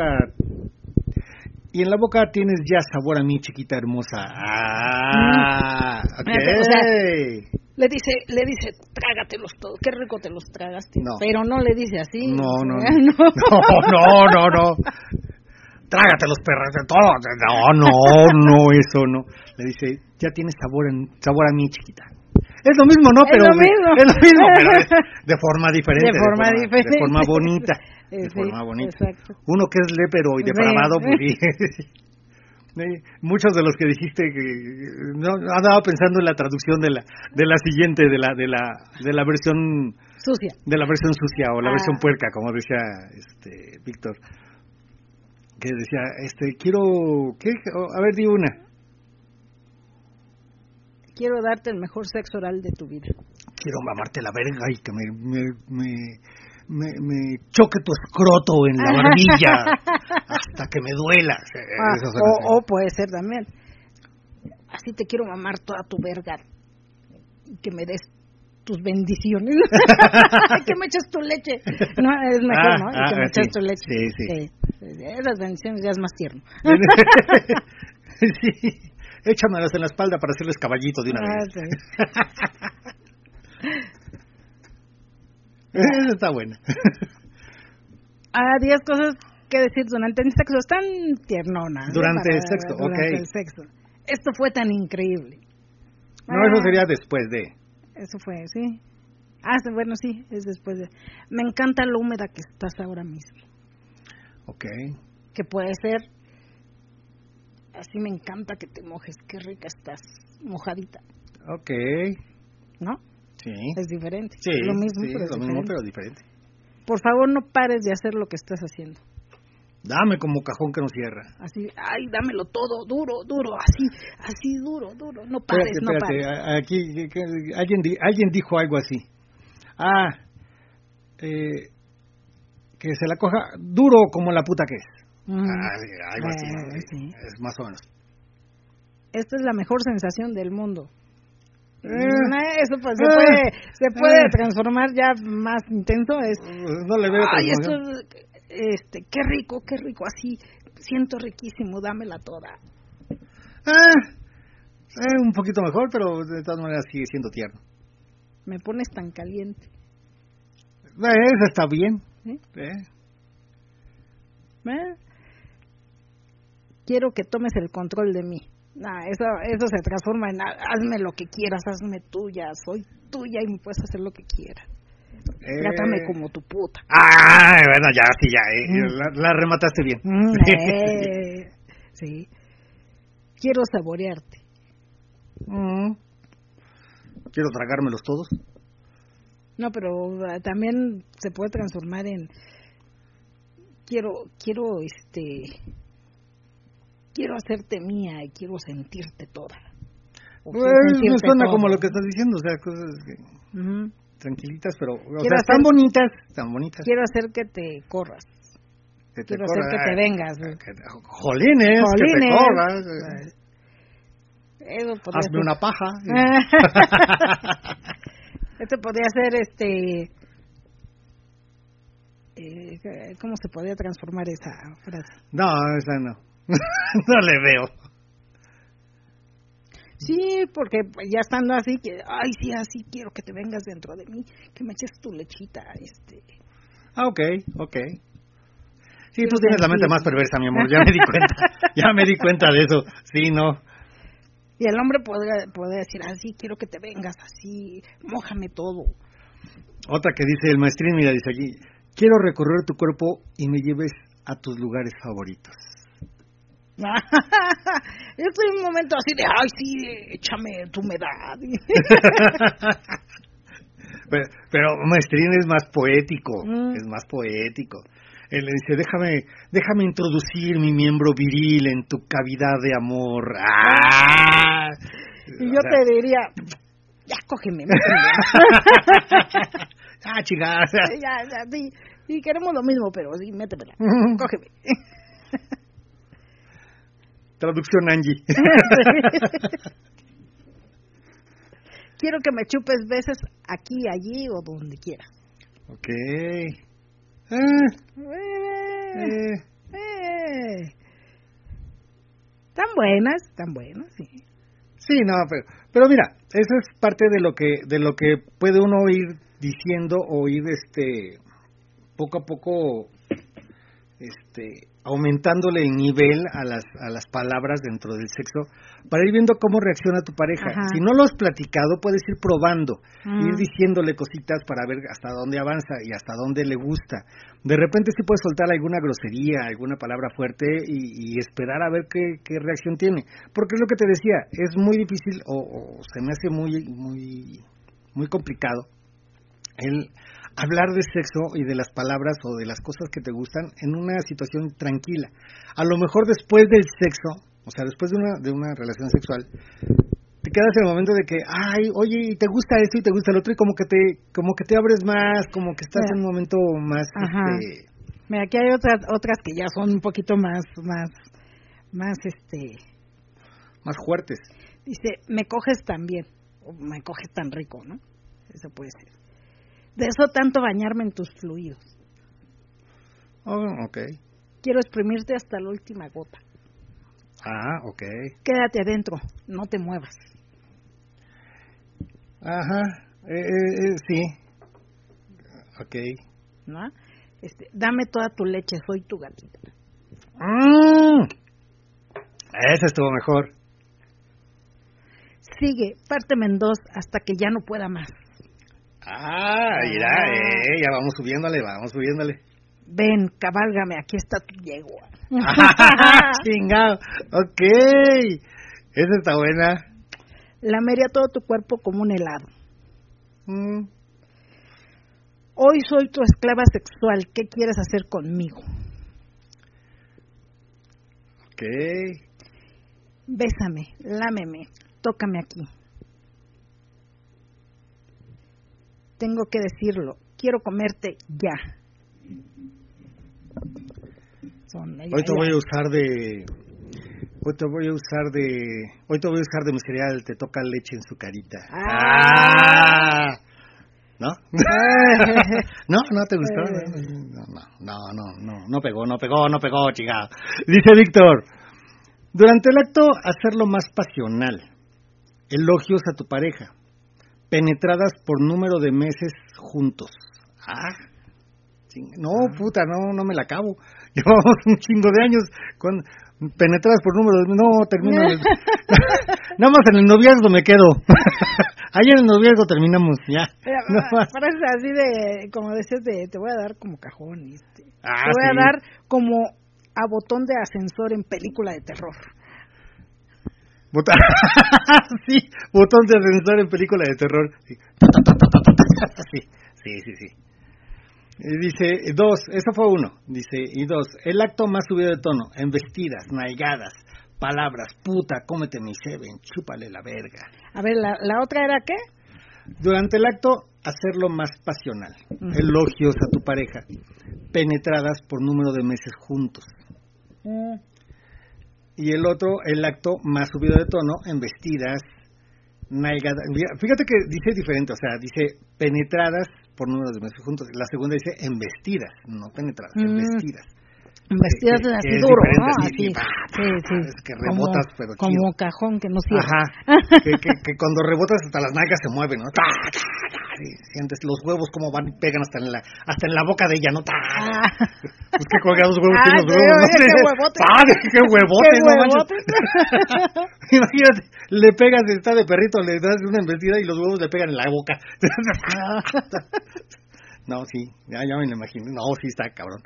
tienes ya sabor a mí, chiquita hermosa. Ok. O sea, le dice, trágatelos todos, qué rico te los tragaste. No. Pero no le dice así. No. Trágatelos, perras, de todo. No, eso no. Le dice, ya tienes sabor a mí, chiquita. Es lo mismo, ¿no? Pero es lo mismo, pero de forma diferente. De forma bonita. De forma bonita. Exacto. Uno que es lépero y depravado, pues sí. Muchos de los que dijiste que no andaba pensando en la traducción de la siguiente, de la versión sucia. De la versión sucia o la versión puerca, como decía Víctor. Que decía, quiero, ¿qué? A ver, di una. Quiero darte el mejor sexo oral de tu vida. Quiero mamarte la verga y que me choque tu escroto en la barbilla hasta que me duela. O puede ser también, así te quiero mamar toda tu verga y que me des tus bendiciones. Que me eches tu leche. No, es mejor, ¿no? Y que me eches tu leche. Sí. Esas bendiciones ya es más tierno. Sí. Échamelas en la espalda para hacerles caballito de una vez. Sí. Esa está buena. 10 cosas que decir durante el sexo. Están tiernonas. Durante el sexo, durante el sexo. Esto fue tan increíble. No, eso sería después de. Eso fue, sí. Bueno, sí, es después de. Me encanta lo húmeda que estás ahora mismo. Ok. Que puede ser, así me encanta que te mojes, qué rica estás, mojadita. Ok. ¿No? Sí. Es diferente. Sí, lo mismo, sí, pero es lo mismo, pero diferente. Por favor, no pares de hacer lo que estás haciendo. Dame como cajón que no cierra. Así, dámelo todo, duro, así, duro. No pares, espérate, no pares. Aquí alguien dijo algo así. Que se la coja duro como la puta que es. Algo así. Sí. Es más o menos. Esta es la mejor sensación del mundo. Eso pues se puede transformar ya más intenso. No le veo esto, qué rico, así, siento riquísimo, dámela toda. Un poquito mejor, pero de todas maneras sigue siendo tierno. Me pones tan caliente. Eso está bien. quiero que tomes el control de mí. Eso se transforma en hazme lo que quieras, hazme tuya, soy tuya y me puedes hacer lo que quieras. Trátame como tu puta. Bueno, ya, sí, ya, la remataste bien. Sí. Quiero saborearte. Quiero tragármelos todos. No, pero también se puede transformar en quiero hacerte mía y quiero sentirte toda. Pues me suena todo, como lo que estás diciendo, o sea, cosas que, tranquilitas, pero están bonitas, Quiero hacer que te corras. Quiero hacer que te vengas. Jolines, que te corras. Hazme una paja. Este podría ser ¿cómo se podría transformar esa frase? No, esa no. No le veo. Sí, porque ya estando así, que ay, sí, así quiero que te vengas dentro de mí, que me eches tu lechita, Okay. Sí, tú tienes la mente más perversa, mi amor, ya me di cuenta de eso. Sí, no. Y el hombre puede decir, así quiero que te vengas, así, mójame todo. Otra que dice el maestrín, mira, dice aquí, quiero recorrer tu cuerpo y me lleves a tus lugares favoritos. Yo estoy en un momento así de, ay, sí, échame tu humedad. pero maestrín es más poético, Él dice, déjame introducir mi miembro viril en tu cavidad de amor. Y yo te diría, ya cógeme. Chingada. Ya, sí, queremos lo mismo, pero sí, métemela. Cógeme. Traducción Angie. Quiero que me chupes veces aquí, allí o donde quieras. Okay. Tan buenas, sí. Sí, no, pero mira, eso es parte de lo que puede uno ir diciendo o ir poco a poco aumentándole el nivel a las palabras dentro del sexo para ir viendo cómo reacciona tu pareja. Ajá. Si no lo has platicado, puedes ir probando, ir diciéndole cositas para ver hasta dónde avanza y hasta dónde le gusta. De repente sí puedes soltar alguna grosería, alguna palabra fuerte y esperar a ver qué reacción tiene. Porque es lo que te decía, es muy difícil o se me hace muy, muy, muy complicado el hablar de sexo y de las palabras o de las cosas que te gustan en una situación tranquila. A lo mejor después del sexo, o sea, después de una relación sexual, te quedas en el momento de que, ay, oye, te gusta esto y te gusta el otro, y como que te abres más, como que estás en un momento más. Mira, aquí hay otras que ya son un poquito más fuertes. Dice, me coges tan bien, o me coges tan rico, ¿no? Eso puede ser. De eso tanto bañarme en tus fluidos. Okay. Quiero exprimirte hasta la última gota. Okay. Quédate adentro, no te muevas. Sí. Okay. ¿No? Dame toda tu leche, soy tu gatita. Ese estuvo mejor. Sigue, párteme en dos hasta que ya no pueda más. Mira, ya vamos subiéndole. Ven, cabálgame, aquí está tu yegua. Chingado. Okay. Esa está buena. Lamería todo tu cuerpo como un helado. Hoy soy tu esclava sexual. ¿Qué quieres hacer conmigo? Okay. Bésame, lámeme, tócame aquí. Tengo que decirlo, quiero comerte ya. Hoy te voy a usar de mi cereal, te toca leche en su carita. ¿No? ¿No te gustó? No pegó, chingada. Dice Víctor, durante el acto, hacerlo más pasional. Elogios a tu pareja. Penetradas por número de meses juntos. No me la acabo. Llevamos un chingo de años con penetradas por números. No, termino. Nada más en el noviazgo me quedo. Ahí en el noviazgo terminamos, ya. No más. Frases así de, como decías, te voy a dar como cajón. Te voy sí. a dar como a botón de ascensor en película de terror. Sí, botón de ascensor en película de terror. Sí. Dice, 2, eso fue 1. Dice, y 2, el acto más subido de tono, embestidas, nalgadas, palabras, puta, cómete mi seven, chúpale la verga. A ver, ¿la otra era qué? Durante el acto, hacerlo más pasional. Elogios a tu pareja. Penetradas por número de meses juntos. Y el otro, el acto más subido de tono, embestidas, nalgadas. Fíjate que dice diferente, o sea, dice penetradas por número de meses juntos. La segunda dice embestidas, no penetradas, embestidas. Vestidas así duro, ¿no? Así. Sí. Es que rebotas, pero chido. Como cajón que no cierra. Ajá. que cuando rebotas hasta las nalgas se mueven, ¿no? Sientes los huevos como van y pegan hasta en la boca de ella, ¿no? Pues que colgados huevos tienen los huevos, ¿no? ¡Qué huevote! ¡Qué huevote! ¡Qué huevote! Imagínate, le pegas, está de perrito, le das una embestida y los huevos le pegan en la boca. No, sí, ya me lo imagino. No, sí está cabrón.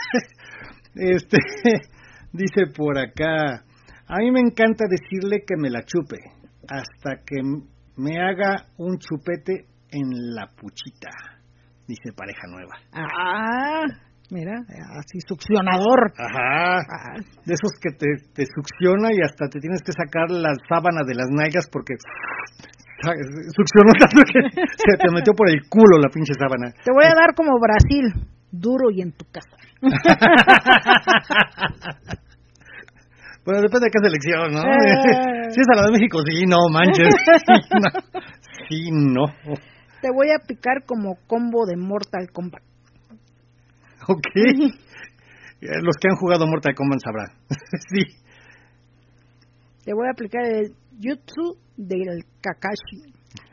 Dice por acá, a mí me encanta decirle que me la chupe hasta que me haga un chupete en la puchita, dice pareja nueva. Mira, así succionador. Ajá. De esos que te succiona y hasta te tienes que sacar la sábana de las nalgas porque succionó tanto que se te metió por el culo la pinche sábana. Te voy a dar como Brasil, duro y en tu casa. Bueno, depende de qué selección, ¿no? Si es a la de México, sí, no manches. Sí, no. Te voy a picar como combo de Mortal Kombat. Ok. Los que han jugado Mortal Kombat sabrán. Sí. Te voy a aplicar el jutsu del Kakashi.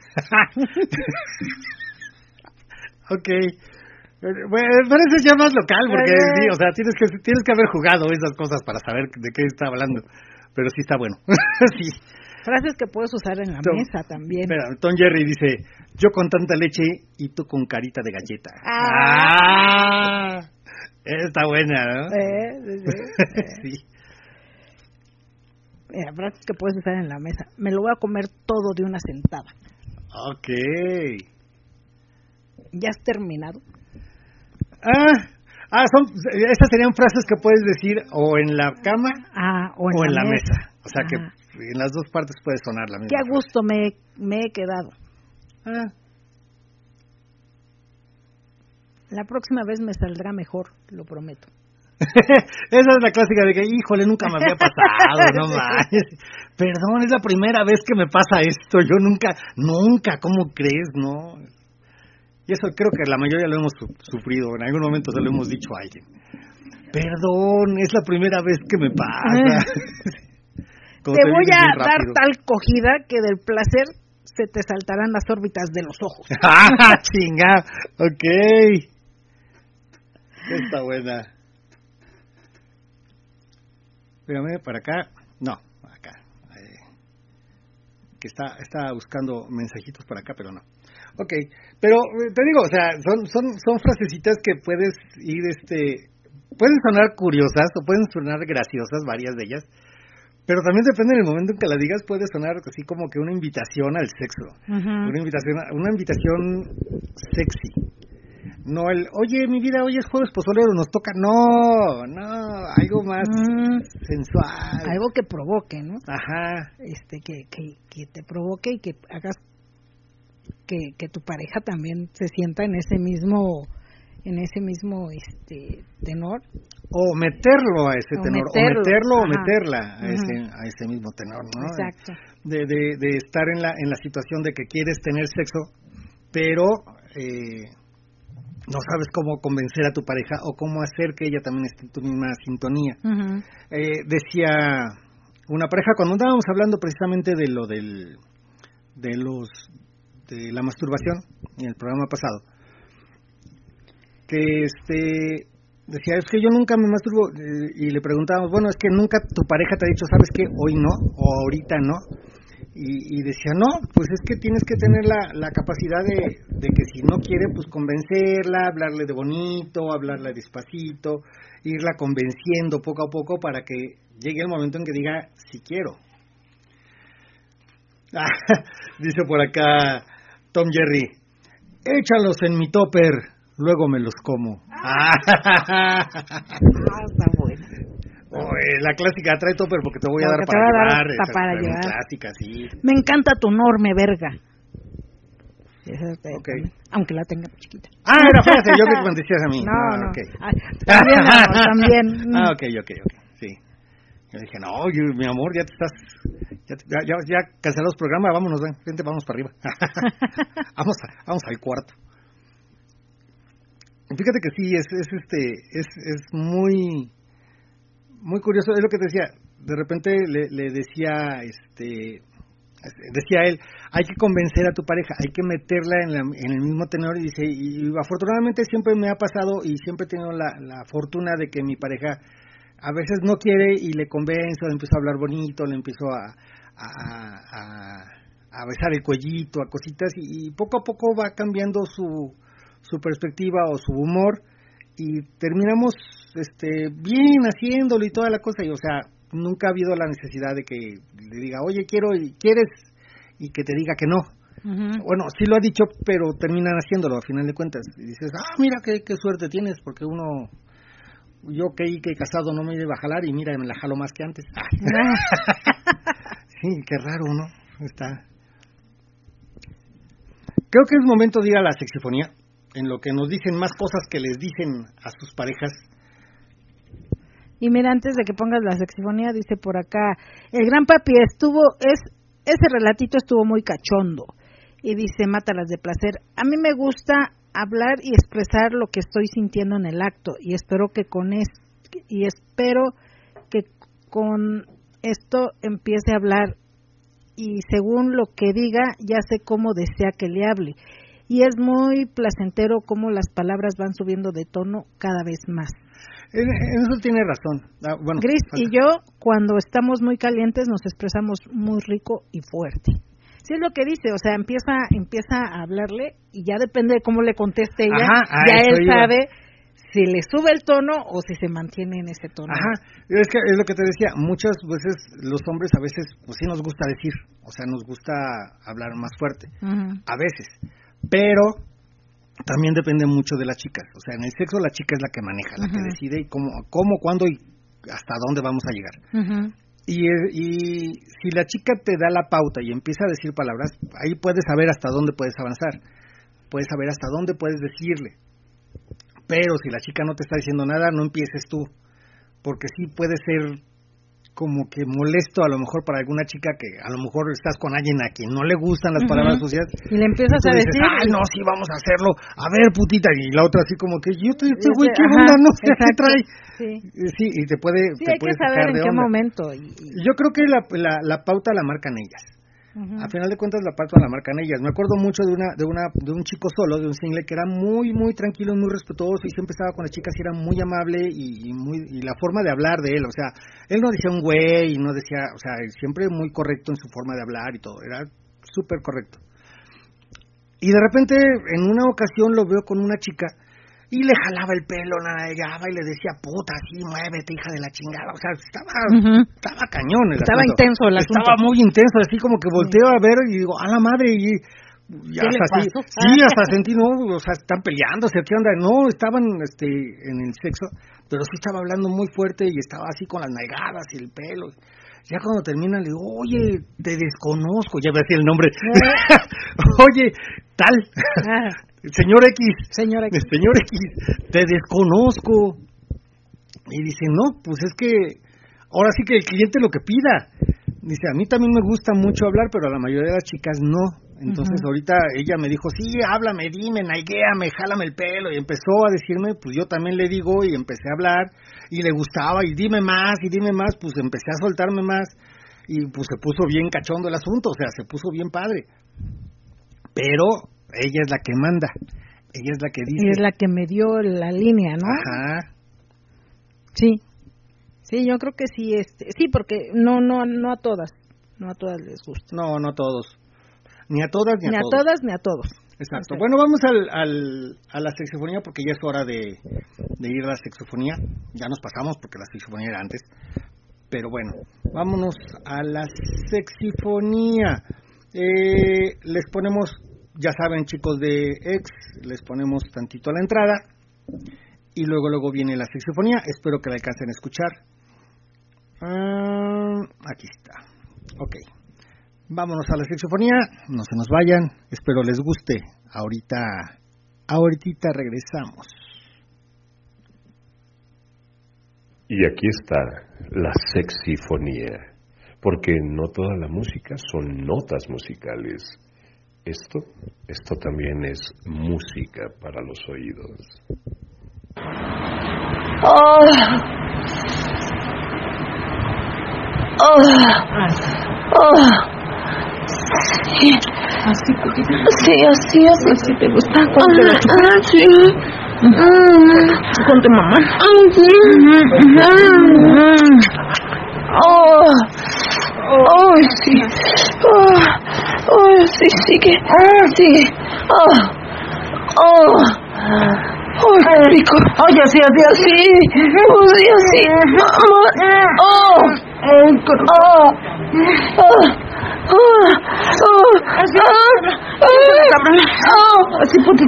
Ok. Bueno, parece ya más local porque sí, o sea, tienes que haber jugado esas cosas para saber de qué está hablando. Pero sí está bueno. Sí. Frases que puedes usar en la mesa también. Espera, Tom Jerry dice, yo con tanta leche y tú con carita de galleta. Está buena, ¿no? Sí. Mira, frases que puedes usar en la mesa. Me lo voy a comer todo de una sentada. Ok. ¿Ya has terminado? Esas serían frases que puedes decir o en la cama o en la mesa. O sea que en las dos partes puede sonar la misma. Qué a gusto me he quedado. La próxima vez me saldrá mejor, lo prometo. Esa es la clásica de que, híjole, nunca me había pasado, no manches. Perdón, es la primera vez que me pasa esto. Yo nunca, ¿cómo crees? No. Y eso creo que la mayoría lo hemos sufrido, en algún momento se lo hemos dicho a alguien. Perdón, es la primera vez que me pasa. Te voy a dar tal cogida que del placer se te saltarán las órbitas de los ojos. Chinga, ok. Está buena. Espérame, para acá. No, acá. Que está buscando mensajitos para acá, pero no. Ok, pero te digo, o sea, son frasecitas que puedes ir, pueden sonar curiosas o pueden sonar graciosas, varias de ellas, pero también depende del momento en que la digas, puede sonar así como que una invitación al sexo, una invitación sexy. No oye, mi vida, hoy es jueves pozolero, nos toca, no, algo más sensual. Algo que provoque, ¿no? Ajá. Que te provoque y que hagas que tu pareja también se sienta en ese mismo tenor. O meterlo a ese tenor, o meterla a ese mismo tenor, ¿no? Exacto. De estar en la situación de que quieres tener sexo, pero no sabes cómo convencer a tu pareja o cómo hacer que ella también esté en tu misma sintonía. Decía una pareja, cuando estábamos hablando precisamente de lo de la masturbación en el programa pasado, que decía, es que yo nunca me masturbo, y le preguntábamos, bueno, es que nunca tu pareja te ha dicho, ¿sabes qué? Hoy no, o ahorita no. Y decía, no, pues es que tienes que tener la capacidad de que si no quiere, pues convencerla, hablarle de bonito, hablarle despacito, irla convenciendo poco a poco para que llegue el momento en que diga, sí quiero. Dice por acá Tom Jerry, échalos en mi topper, luego me los como. Está bueno. La clásica, trae topper porque te voy a dar Porque para te va a llevar. dar Esa para es muy llevar. clásica, sí. Me encanta tu enorme verga. Esa es Okay. aunque la tenga chiquita. Era frase, yo que me decías a mí. No. Okay. También, amor, también. Ok, sí. Yo dije, no, mi amor, ya te estás, ya cancelamos el programa, vámonos, vente, vamos para arriba. vamos al cuarto. Fíjate que sí, es muy, muy curioso, es lo que te decía, de repente le decía, decía él, hay que convencer a tu pareja, hay que meterla en el mismo tenor, y dice, y afortunadamente siempre me ha pasado y siempre he tenido la fortuna de que mi pareja a veces no quiere y le convenzo, le empiezo a hablar bonito, le empiezo a besar el cuellito, a cositas, y poco a poco va cambiando su perspectiva o su humor, y terminamos bien haciéndolo y toda la cosa, y o sea, nunca ha habido la necesidad de que le diga, oye, ¿quieres? Y que te diga que no. Uh-huh. Bueno, sí lo ha dicho, pero terminan haciéndolo, a final de cuentas. Y dices, mira qué suerte tienes, porque yo creí que casado no me iba a jalar, y mira, me la jalo más que antes. Sí, qué raro, ¿no? Creo que es momento de ir a la sexifonía, en lo que nos dicen más cosas que les dicen a sus parejas. Y mira, antes de que pongas la sexifonía, dice por acá, el gran papi ese relatito estuvo muy cachondo. Y dice, mátalas de placer. A mí me gusta hablar y expresar lo que estoy sintiendo en el acto, y espero que con esto empiece a hablar, y según lo que diga, ya sé cómo desea que le hable. Y es muy placentero cómo las palabras van subiendo de tono cada vez más. En eso tiene razón. Bueno, Gris y yo, cuando estamos muy calientes, nos expresamos muy rico y fuerte. Sí, es lo que dice, o sea, empieza a hablarle, y ya depende de cómo le conteste ella, ya él sabe si le sube el tono o si se mantiene en ese tono. Ajá, es lo que te decía, muchas veces los hombres a veces, pues sí nos gusta decir, o sea, nos gusta hablar más fuerte, uh-huh, a veces, pero también depende mucho de las chicas, o sea, en el sexo la chica es la que maneja, la, uh-huh, que decide y cómo, cuándo y hasta dónde vamos a llegar. Uh-huh. Y si la chica te da la pauta y empieza a decir palabras, ahí puedes saber hasta dónde puedes avanzar, puedes saber hasta dónde puedes decirle. Pero si la chica no te está diciendo nada, no empieces tú, porque sí puede ser como que molesto a lo mejor para alguna chica, que a lo mejor estás con alguien a quien no le gustan las, uh-huh, palabras sucias, y le empiezas a decir, ay, no, sí, vamos a hacerlo, a ver, putita, y la otra así como que, este güey, ¿qué onda? No sé qué trae. Sí, y te puede... Sí, te hay que saber en qué momento. Yo creo que la pauta la marcan ellas. Uh-huh. A final de cuentas la pauta la marcan ellas. Me acuerdo mucho de un chico solo, de un single, que era muy, muy tranquilo, muy respetuoso, y siempre estaba con las chicas, y era muy amable, y la forma de hablar de él, o sea, él no decía un güey, y no decía, o sea, siempre muy correcto en su forma de hablar y todo, era súper correcto. Y de repente, en una ocasión lo veo con una chica, y le jalaba el pelo, navegaba y le decía, puta, sí, muévete, hija de la chingada. O sea, estaba cañón el estaba asunto. Intenso el asunto. Estaba muy intenso, así como que volteo a ver y digo, a la madre, y hasta así, sí, hasta sentí, no, o sea, están peleándose, ¿qué onda? No, estaban en el sexo, pero sí estaba hablando muy fuerte y estaba así con las nalgadas y el pelo. Ya cuando termina le digo, oye, te desconozco, ya voy a decir el nombre. Oye, tal. Señor X, te desconozco. Y dice, no, pues es que ahora sí que el cliente lo que pida. Dice, a mí también me gusta mucho hablar, pero a la mayoría de las chicas no. Entonces, uh-huh, ahorita ella me dijo, sí, háblame, dime, nalguéame, jálame el pelo. Y empezó a decirme, pues yo también le digo, y empecé a hablar, y le gustaba, y dime más, pues empecé a soltarme más, y pues se puso bien cachondo el asunto, o sea, se puso bien padre. Pero ella es la que manda, ella es la que dice. Y es la que me dio la línea, ¿no? Ajá. Sí, yo creo que sí, sí, porque no a todas les gusta. No a todos, ni a todas ni a todos. Ni a todas ni a todos. Exacto. Bueno, vamos a la saxofonía porque ya es hora de ir a la saxofonía. Ya nos pasamos porque la saxofonía era antes. Pero bueno, vámonos a la saxofonía. Les ponemos, ya saben chicos de X, les ponemos tantito a la entrada y luego viene la saxofonía. Espero que la alcancen a escuchar. Aquí está. Ok. Vámonos a la saxofonía, no se nos vayan, espero les guste. Ahorita regresamos. Y aquí está la saxofonía, porque no toda la música son notas musicales. Esto también es música para los oídos. Así poquito. Sí, así. Así te gusta. Sí. Con tu mamá. Sí. Sí, sigue. Sí. Qué rico. Ay, así. Sí, así poquito.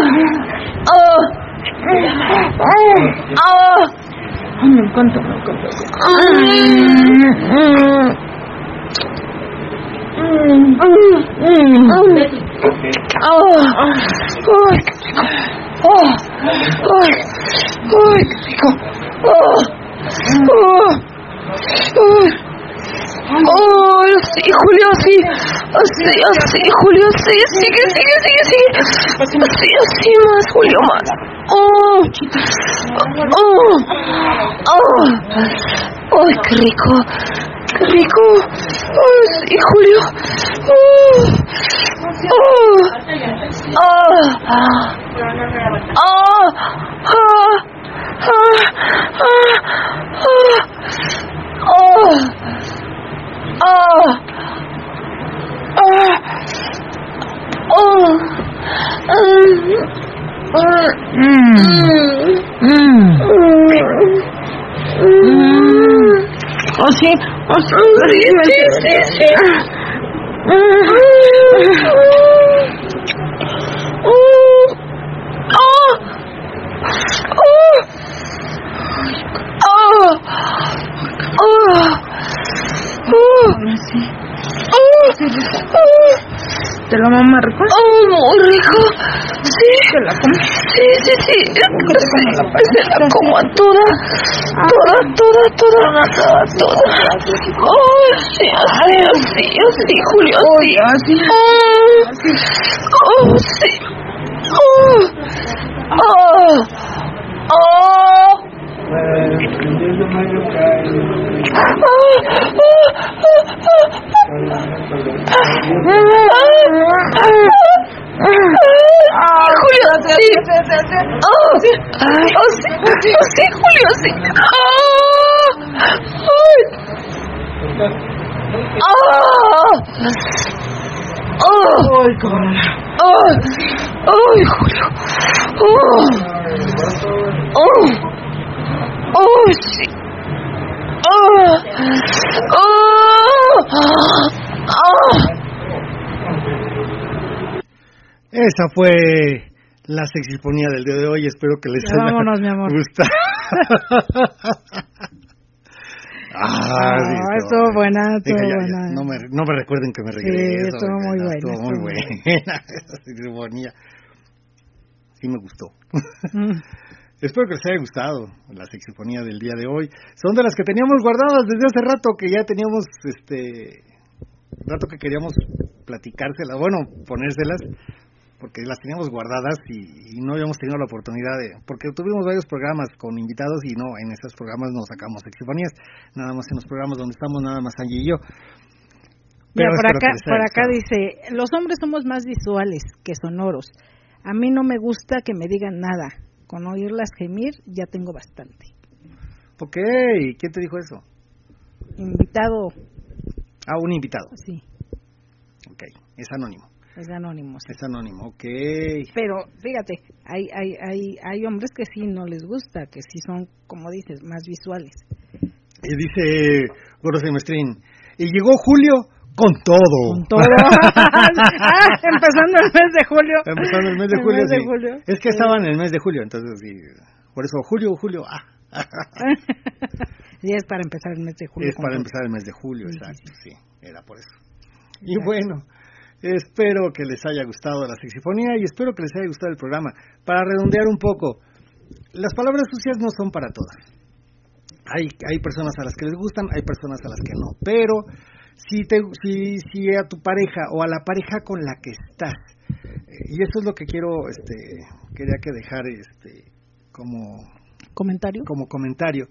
Me encanta. Sí, Julio, sí. Así, Julio, sí. Sigue. Así, más, Julio, más. Ay, qué rico. Sí, Julio. ¿Te lo mamá rico? Muy rico. Sí. ¿Te la comes? Sí. Se la como a toda. Sí, así, Julio, así. Sí. Julio, sí, Julio, sí. Ay, Julio. Sí. Esa fue la saxofonía del día de hoy. Espero que les haya gustado. Estuvo buena. No me recuerden que me regreso. Sí, estuvo muy buena. Estuvo muy buena esa saxofonía. Sí me gustó. Espero que les haya gustado la saxofonía del día de hoy. Son de las que teníamos guardadas desde hace rato, que ya teníamos rato que queríamos platicárselas, ponérselas, porque las teníamos guardadas y no habíamos tenido la oportunidad porque tuvimos varios programas con invitados y no, en esos programas no sacamos saxofonías, nada más en los programas donde estamos, nada más Angie y yo. Pero por acá dice, los hombres somos más visuales que sonoros. A mí no me gusta que me digan nada. Con oírlas gemir ya tengo bastante. Ok, ¿quién te dijo eso? Invitado. Un invitado. Sí. Ok, es anónimo. Es anónimo. Sí. Es anónimo, ok. Pero fíjate, hay hombres que sí no les gusta, que sí son, como dices, más visuales. Y dice Gordo Semestrín, y llegó Julio con todo. Con todo. Empezando el mes de julio. Empezando el mes de julio, sí. Julio. Es que estaban en el mes de julio, entonces sí. Por eso, Julio. Y es para empezar el mes de julio. Es para empezar el mes de julio, exacto, sí. Era por eso. Y bueno, espero que les haya gustado la sexifonía y espero que les haya gustado el programa. Para redondear un poco, las palabras sucias no son para todas. Hay personas a las que les gustan, hay personas a las que no. Pero si a tu pareja o a la pareja con la que estás, y eso es lo que quería que dejar como comentario.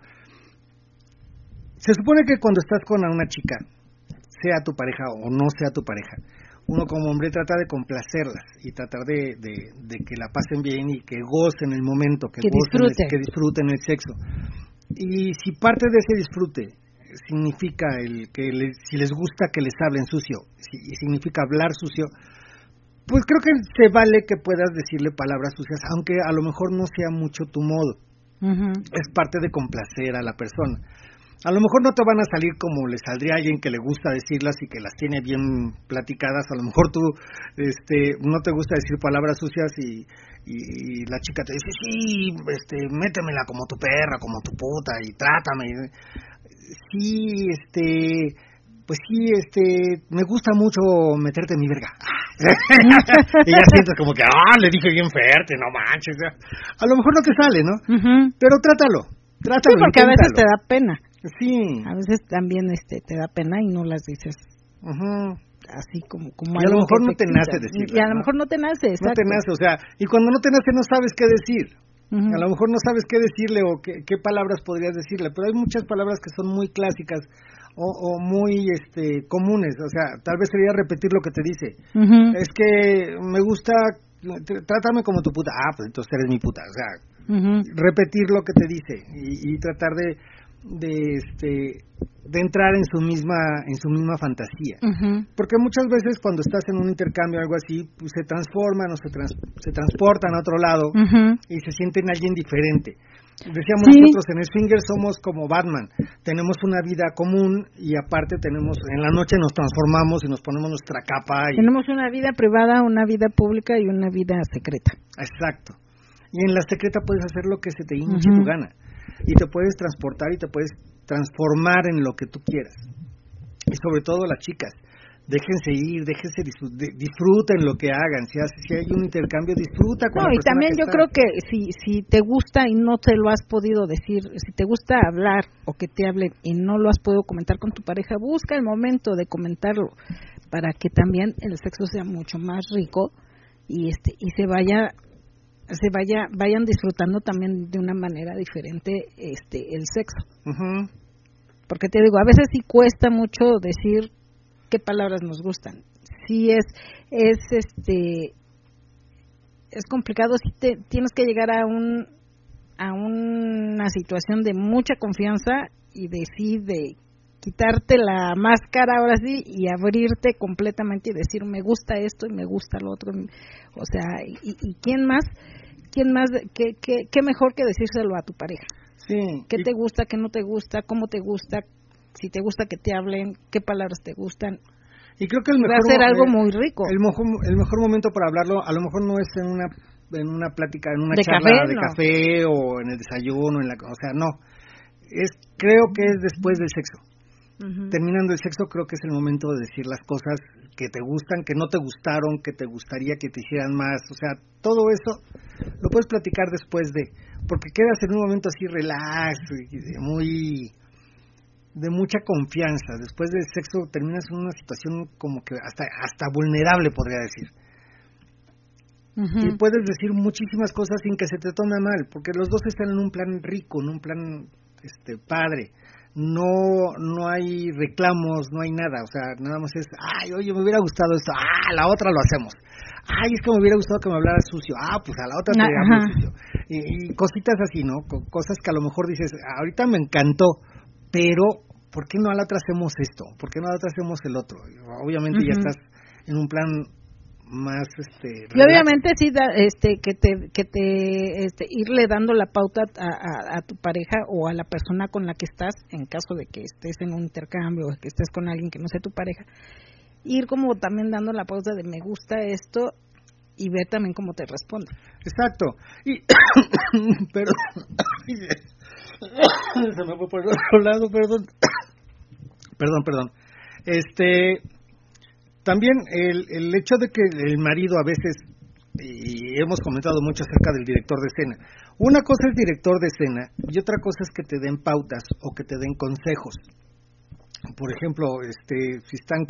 Se supone que cuando estás con una chica, sea tu pareja o no sea tu pareja, uno como hombre trata de complacerlas y tratar de que la pasen bien y que gocen el momento, que disfruten el sexo. Y si parte de ese disfrute significa si les gusta que les hablen sucio, y significa hablar sucio, pues creo que se vale que puedas decirle palabras sucias, aunque a lo mejor no sea mucho tu modo. Uh-huh. Es parte de complacer a la persona. A lo mejor no te van a salir como le saldría a alguien que le gusta decirlas y que las tiene bien platicadas. A lo mejor tú no te gusta decir palabras sucias y la chica te dice, sí, métemela como tu perra, como tu puta y trátame. Sí, pues sí, me gusta mucho meterte en mi verga. Y ya sientes como que, le dije bien fuerte, no manches. A lo mejor no te sale, ¿no? Uh-huh. Pero trátalo. Sí, porque inténtalo. A veces te da pena. Sí. A veces también te da pena y no las dices. Uh-huh. Así como y a lo mejor no te nace decirlo. Y a lo mejor no te nace, exacto. No te nace, o sea, y cuando no te nace no sabes qué decir. Uh-huh. A lo mejor no sabes qué decirle o qué palabras podrías decirle, pero hay muchas palabras que son muy clásicas o muy comunes, o sea, tal vez sería repetir lo que te dice. Uh-huh. Es que me gusta, trátame como tu puta. Pues entonces eres mi puta, o sea, uh-huh. Repetir lo que te dice y tratar de entrar en su misma fantasía. Uh-huh. Porque muchas veces cuando estás en un intercambio o algo así, pues se transforman o se transportan a otro lado. Uh-huh. Y se sienten alguien diferente. Decíamos nosotros en Swinger somos como Batman, tenemos una vida común y aparte en la noche nos transformamos y nos ponemos nuestra capa. Tenemos una vida privada, una vida pública y una vida secreta. Exacto. Y en la secreta puedes hacer lo que se te hinche tu gana. Y te puedes transportar y te puedes transformar en lo que tú quieras. Y sobre todo las chicas, déjense ir, disfruten lo que hagan. Si hay un intercambio, disfruta con la persona. Y también yo creo que si te gusta y no te lo has podido decir, si te gusta hablar o que te hablen y no lo has podido comentar con tu pareja, busca el momento de comentarlo para que también el sexo sea mucho más rico y vayan disfrutando también de una manera diferente el sexo. Uh-huh. Porque te digo, a veces sí cuesta mucho decir qué palabras nos gustan. Sí es complicado, si tienes que llegar a una situación de mucha confianza y de quitarte la máscara ahora sí y abrirte completamente y decir me gusta esto y me gusta lo otro, o sea, y quién más qué mejor que decírselo a tu pareja. Sí. ¿Qué te gusta, qué no te gusta, cómo te gusta, si te gusta que te hablen, qué palabras te gustan? Y creo que va a ser algo muy rico. El mejor momento para hablarlo, a lo mejor no es en una plática, en una charla de café o en el desayuno, o sea, no. Creo que es después del sexo. Uh-huh. Terminando el sexo, creo que es el momento de decir las cosas que te gustan, que no te gustaron, que te gustaría que te hicieran más. O sea, todo eso lo puedes platicar después porque quedas en un momento así relax, de mucha confianza. Después del sexo terminas en una situación como que hasta vulnerable, podría decir. Uh-huh. Y puedes decir muchísimas cosas sin que se te tome mal, porque los dos están en un plan rico, en un plan padre. no hay reclamos, no hay nada, o sea, nada más es, ay, oye, me hubiera gustado esto, la otra lo hacemos, ay, es que me hubiera gustado que me hablara sucio, pues a la otra te hablo sucio, y cositas así, ¿no? Cosas que a lo mejor dices, ahorita me encantó, pero ¿por qué no a la otra hacemos esto? ¿Por qué no a la otra hacemos el otro? Obviamente ya estás en un plan más y obviamente sí que te irle dando la pauta a tu pareja o a la persona con la que estás, en caso de que estés en un intercambio o que estés con alguien que no sea tu pareja, ir como también dando la pauta de me gusta esto y ver también cómo te responde. Exacto. Y pero se me fue por el otro lado, perdón. También el hecho de que el marido a veces, y hemos comentado mucho acerca del director de escena, una cosa es director de escena y otra cosa es que te den pautas o que te den consejos. Por ejemplo, si estás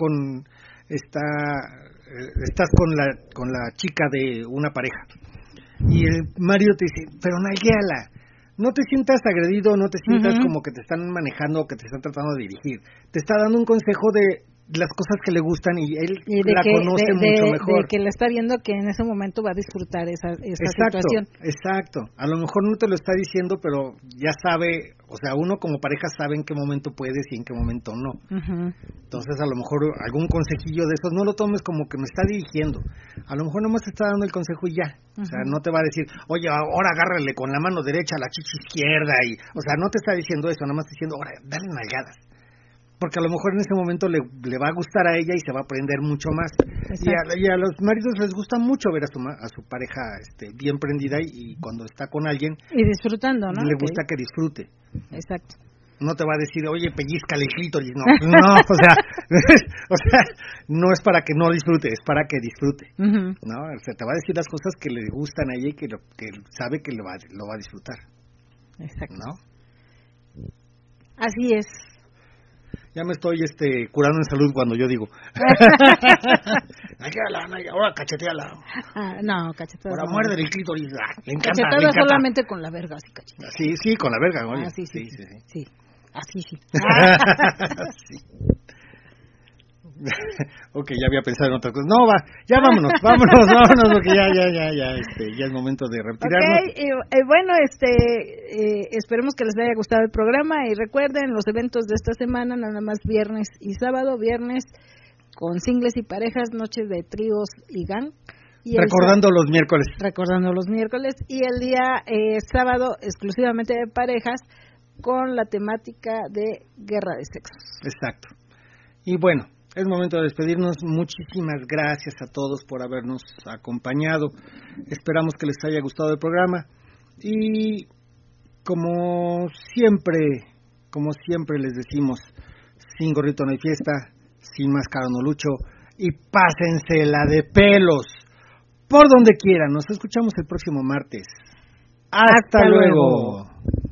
con la chica de una pareja y el marido te dice, pero nalguéala, no te sientas agredido, no te sientas como que te están manejando o que te están tratando de dirigir, te está dando un consejo de las cosas que le gustan y él la conoce mucho mejor. De que le está viendo que en ese momento va a disfrutar esa situación. Exacto. A lo mejor no te lo está diciendo, pero ya sabe, o sea, uno como pareja sabe en qué momento puedes y en qué momento no. Entonces, a lo mejor algún consejillo de esos, no lo tomes como que me está dirigiendo. A lo mejor nomás te está dando el consejo y ya. O sea, no te va a decir, oye, ahora agárrale con la mano derecha a la chichi izquierda. O sea, no te está diciendo eso, nomás te está diciendo, ahora, dale nalgadas. Porque a lo mejor en ese momento le va a gustar a ella y se va a aprender mucho más. Y a los maridos les gusta mucho ver a su pareja bien prendida y cuando está con alguien y disfrutando, ¿no? Le gusta que disfrute. Exacto. No te va a decir, oye, pellizcale el clítoris, no, o sea, no es para que no disfrute, es para que disfrute, ¿no? O sea, te va a decir las cosas que le gustan a ella y que sabe que lo va a disfrutar. Exacto. ¿No? Así es. Ya me estoy curando en salud cuando yo digo. Ahora cacheteala. No, cacheteala. Ahora muerde el clítoris. Le encanta. Cacheteala solamente con la verga, así cacheteala. Sí, con la verga, oye. Sí. Así sí. Sí. Ok, ya había pensado en otra cosa. No, ya vámonos, porque ya es momento de retirarnos. Okay, bueno, esperemos que les haya gustado el programa y recuerden los eventos de esta semana, nada más viernes y sábado, viernes con singles y parejas, noches de tríos y gang. Y recordando los miércoles y el día sábado exclusivamente de parejas con la temática de guerra de sexos. Exacto. Y bueno, es momento de despedirnos. Muchísimas gracias a todos por habernos acompañado. Esperamos que les haya gustado el programa. Y como siempre les decimos, sin gorrito no hay fiesta, sin máscara no lucho, y pásensela de pelos por donde quieran. Nos escuchamos el próximo martes. Hasta luego.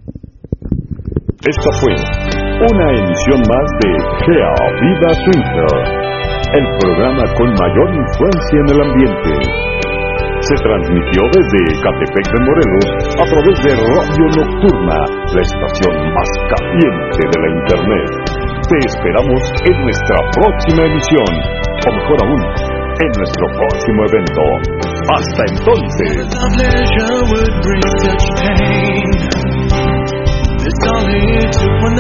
Esta fue una emisión más de Gea Vida Swinger, el programa con mayor influencia en el ambiente. Se transmitió desde Ecatepec de Morelos a través de Radio Nocturna, la estación más caliente de la Internet. Te esperamos en nuestra próxima emisión, o mejor aún, en nuestro próximo evento. Hasta entonces. It's all it took when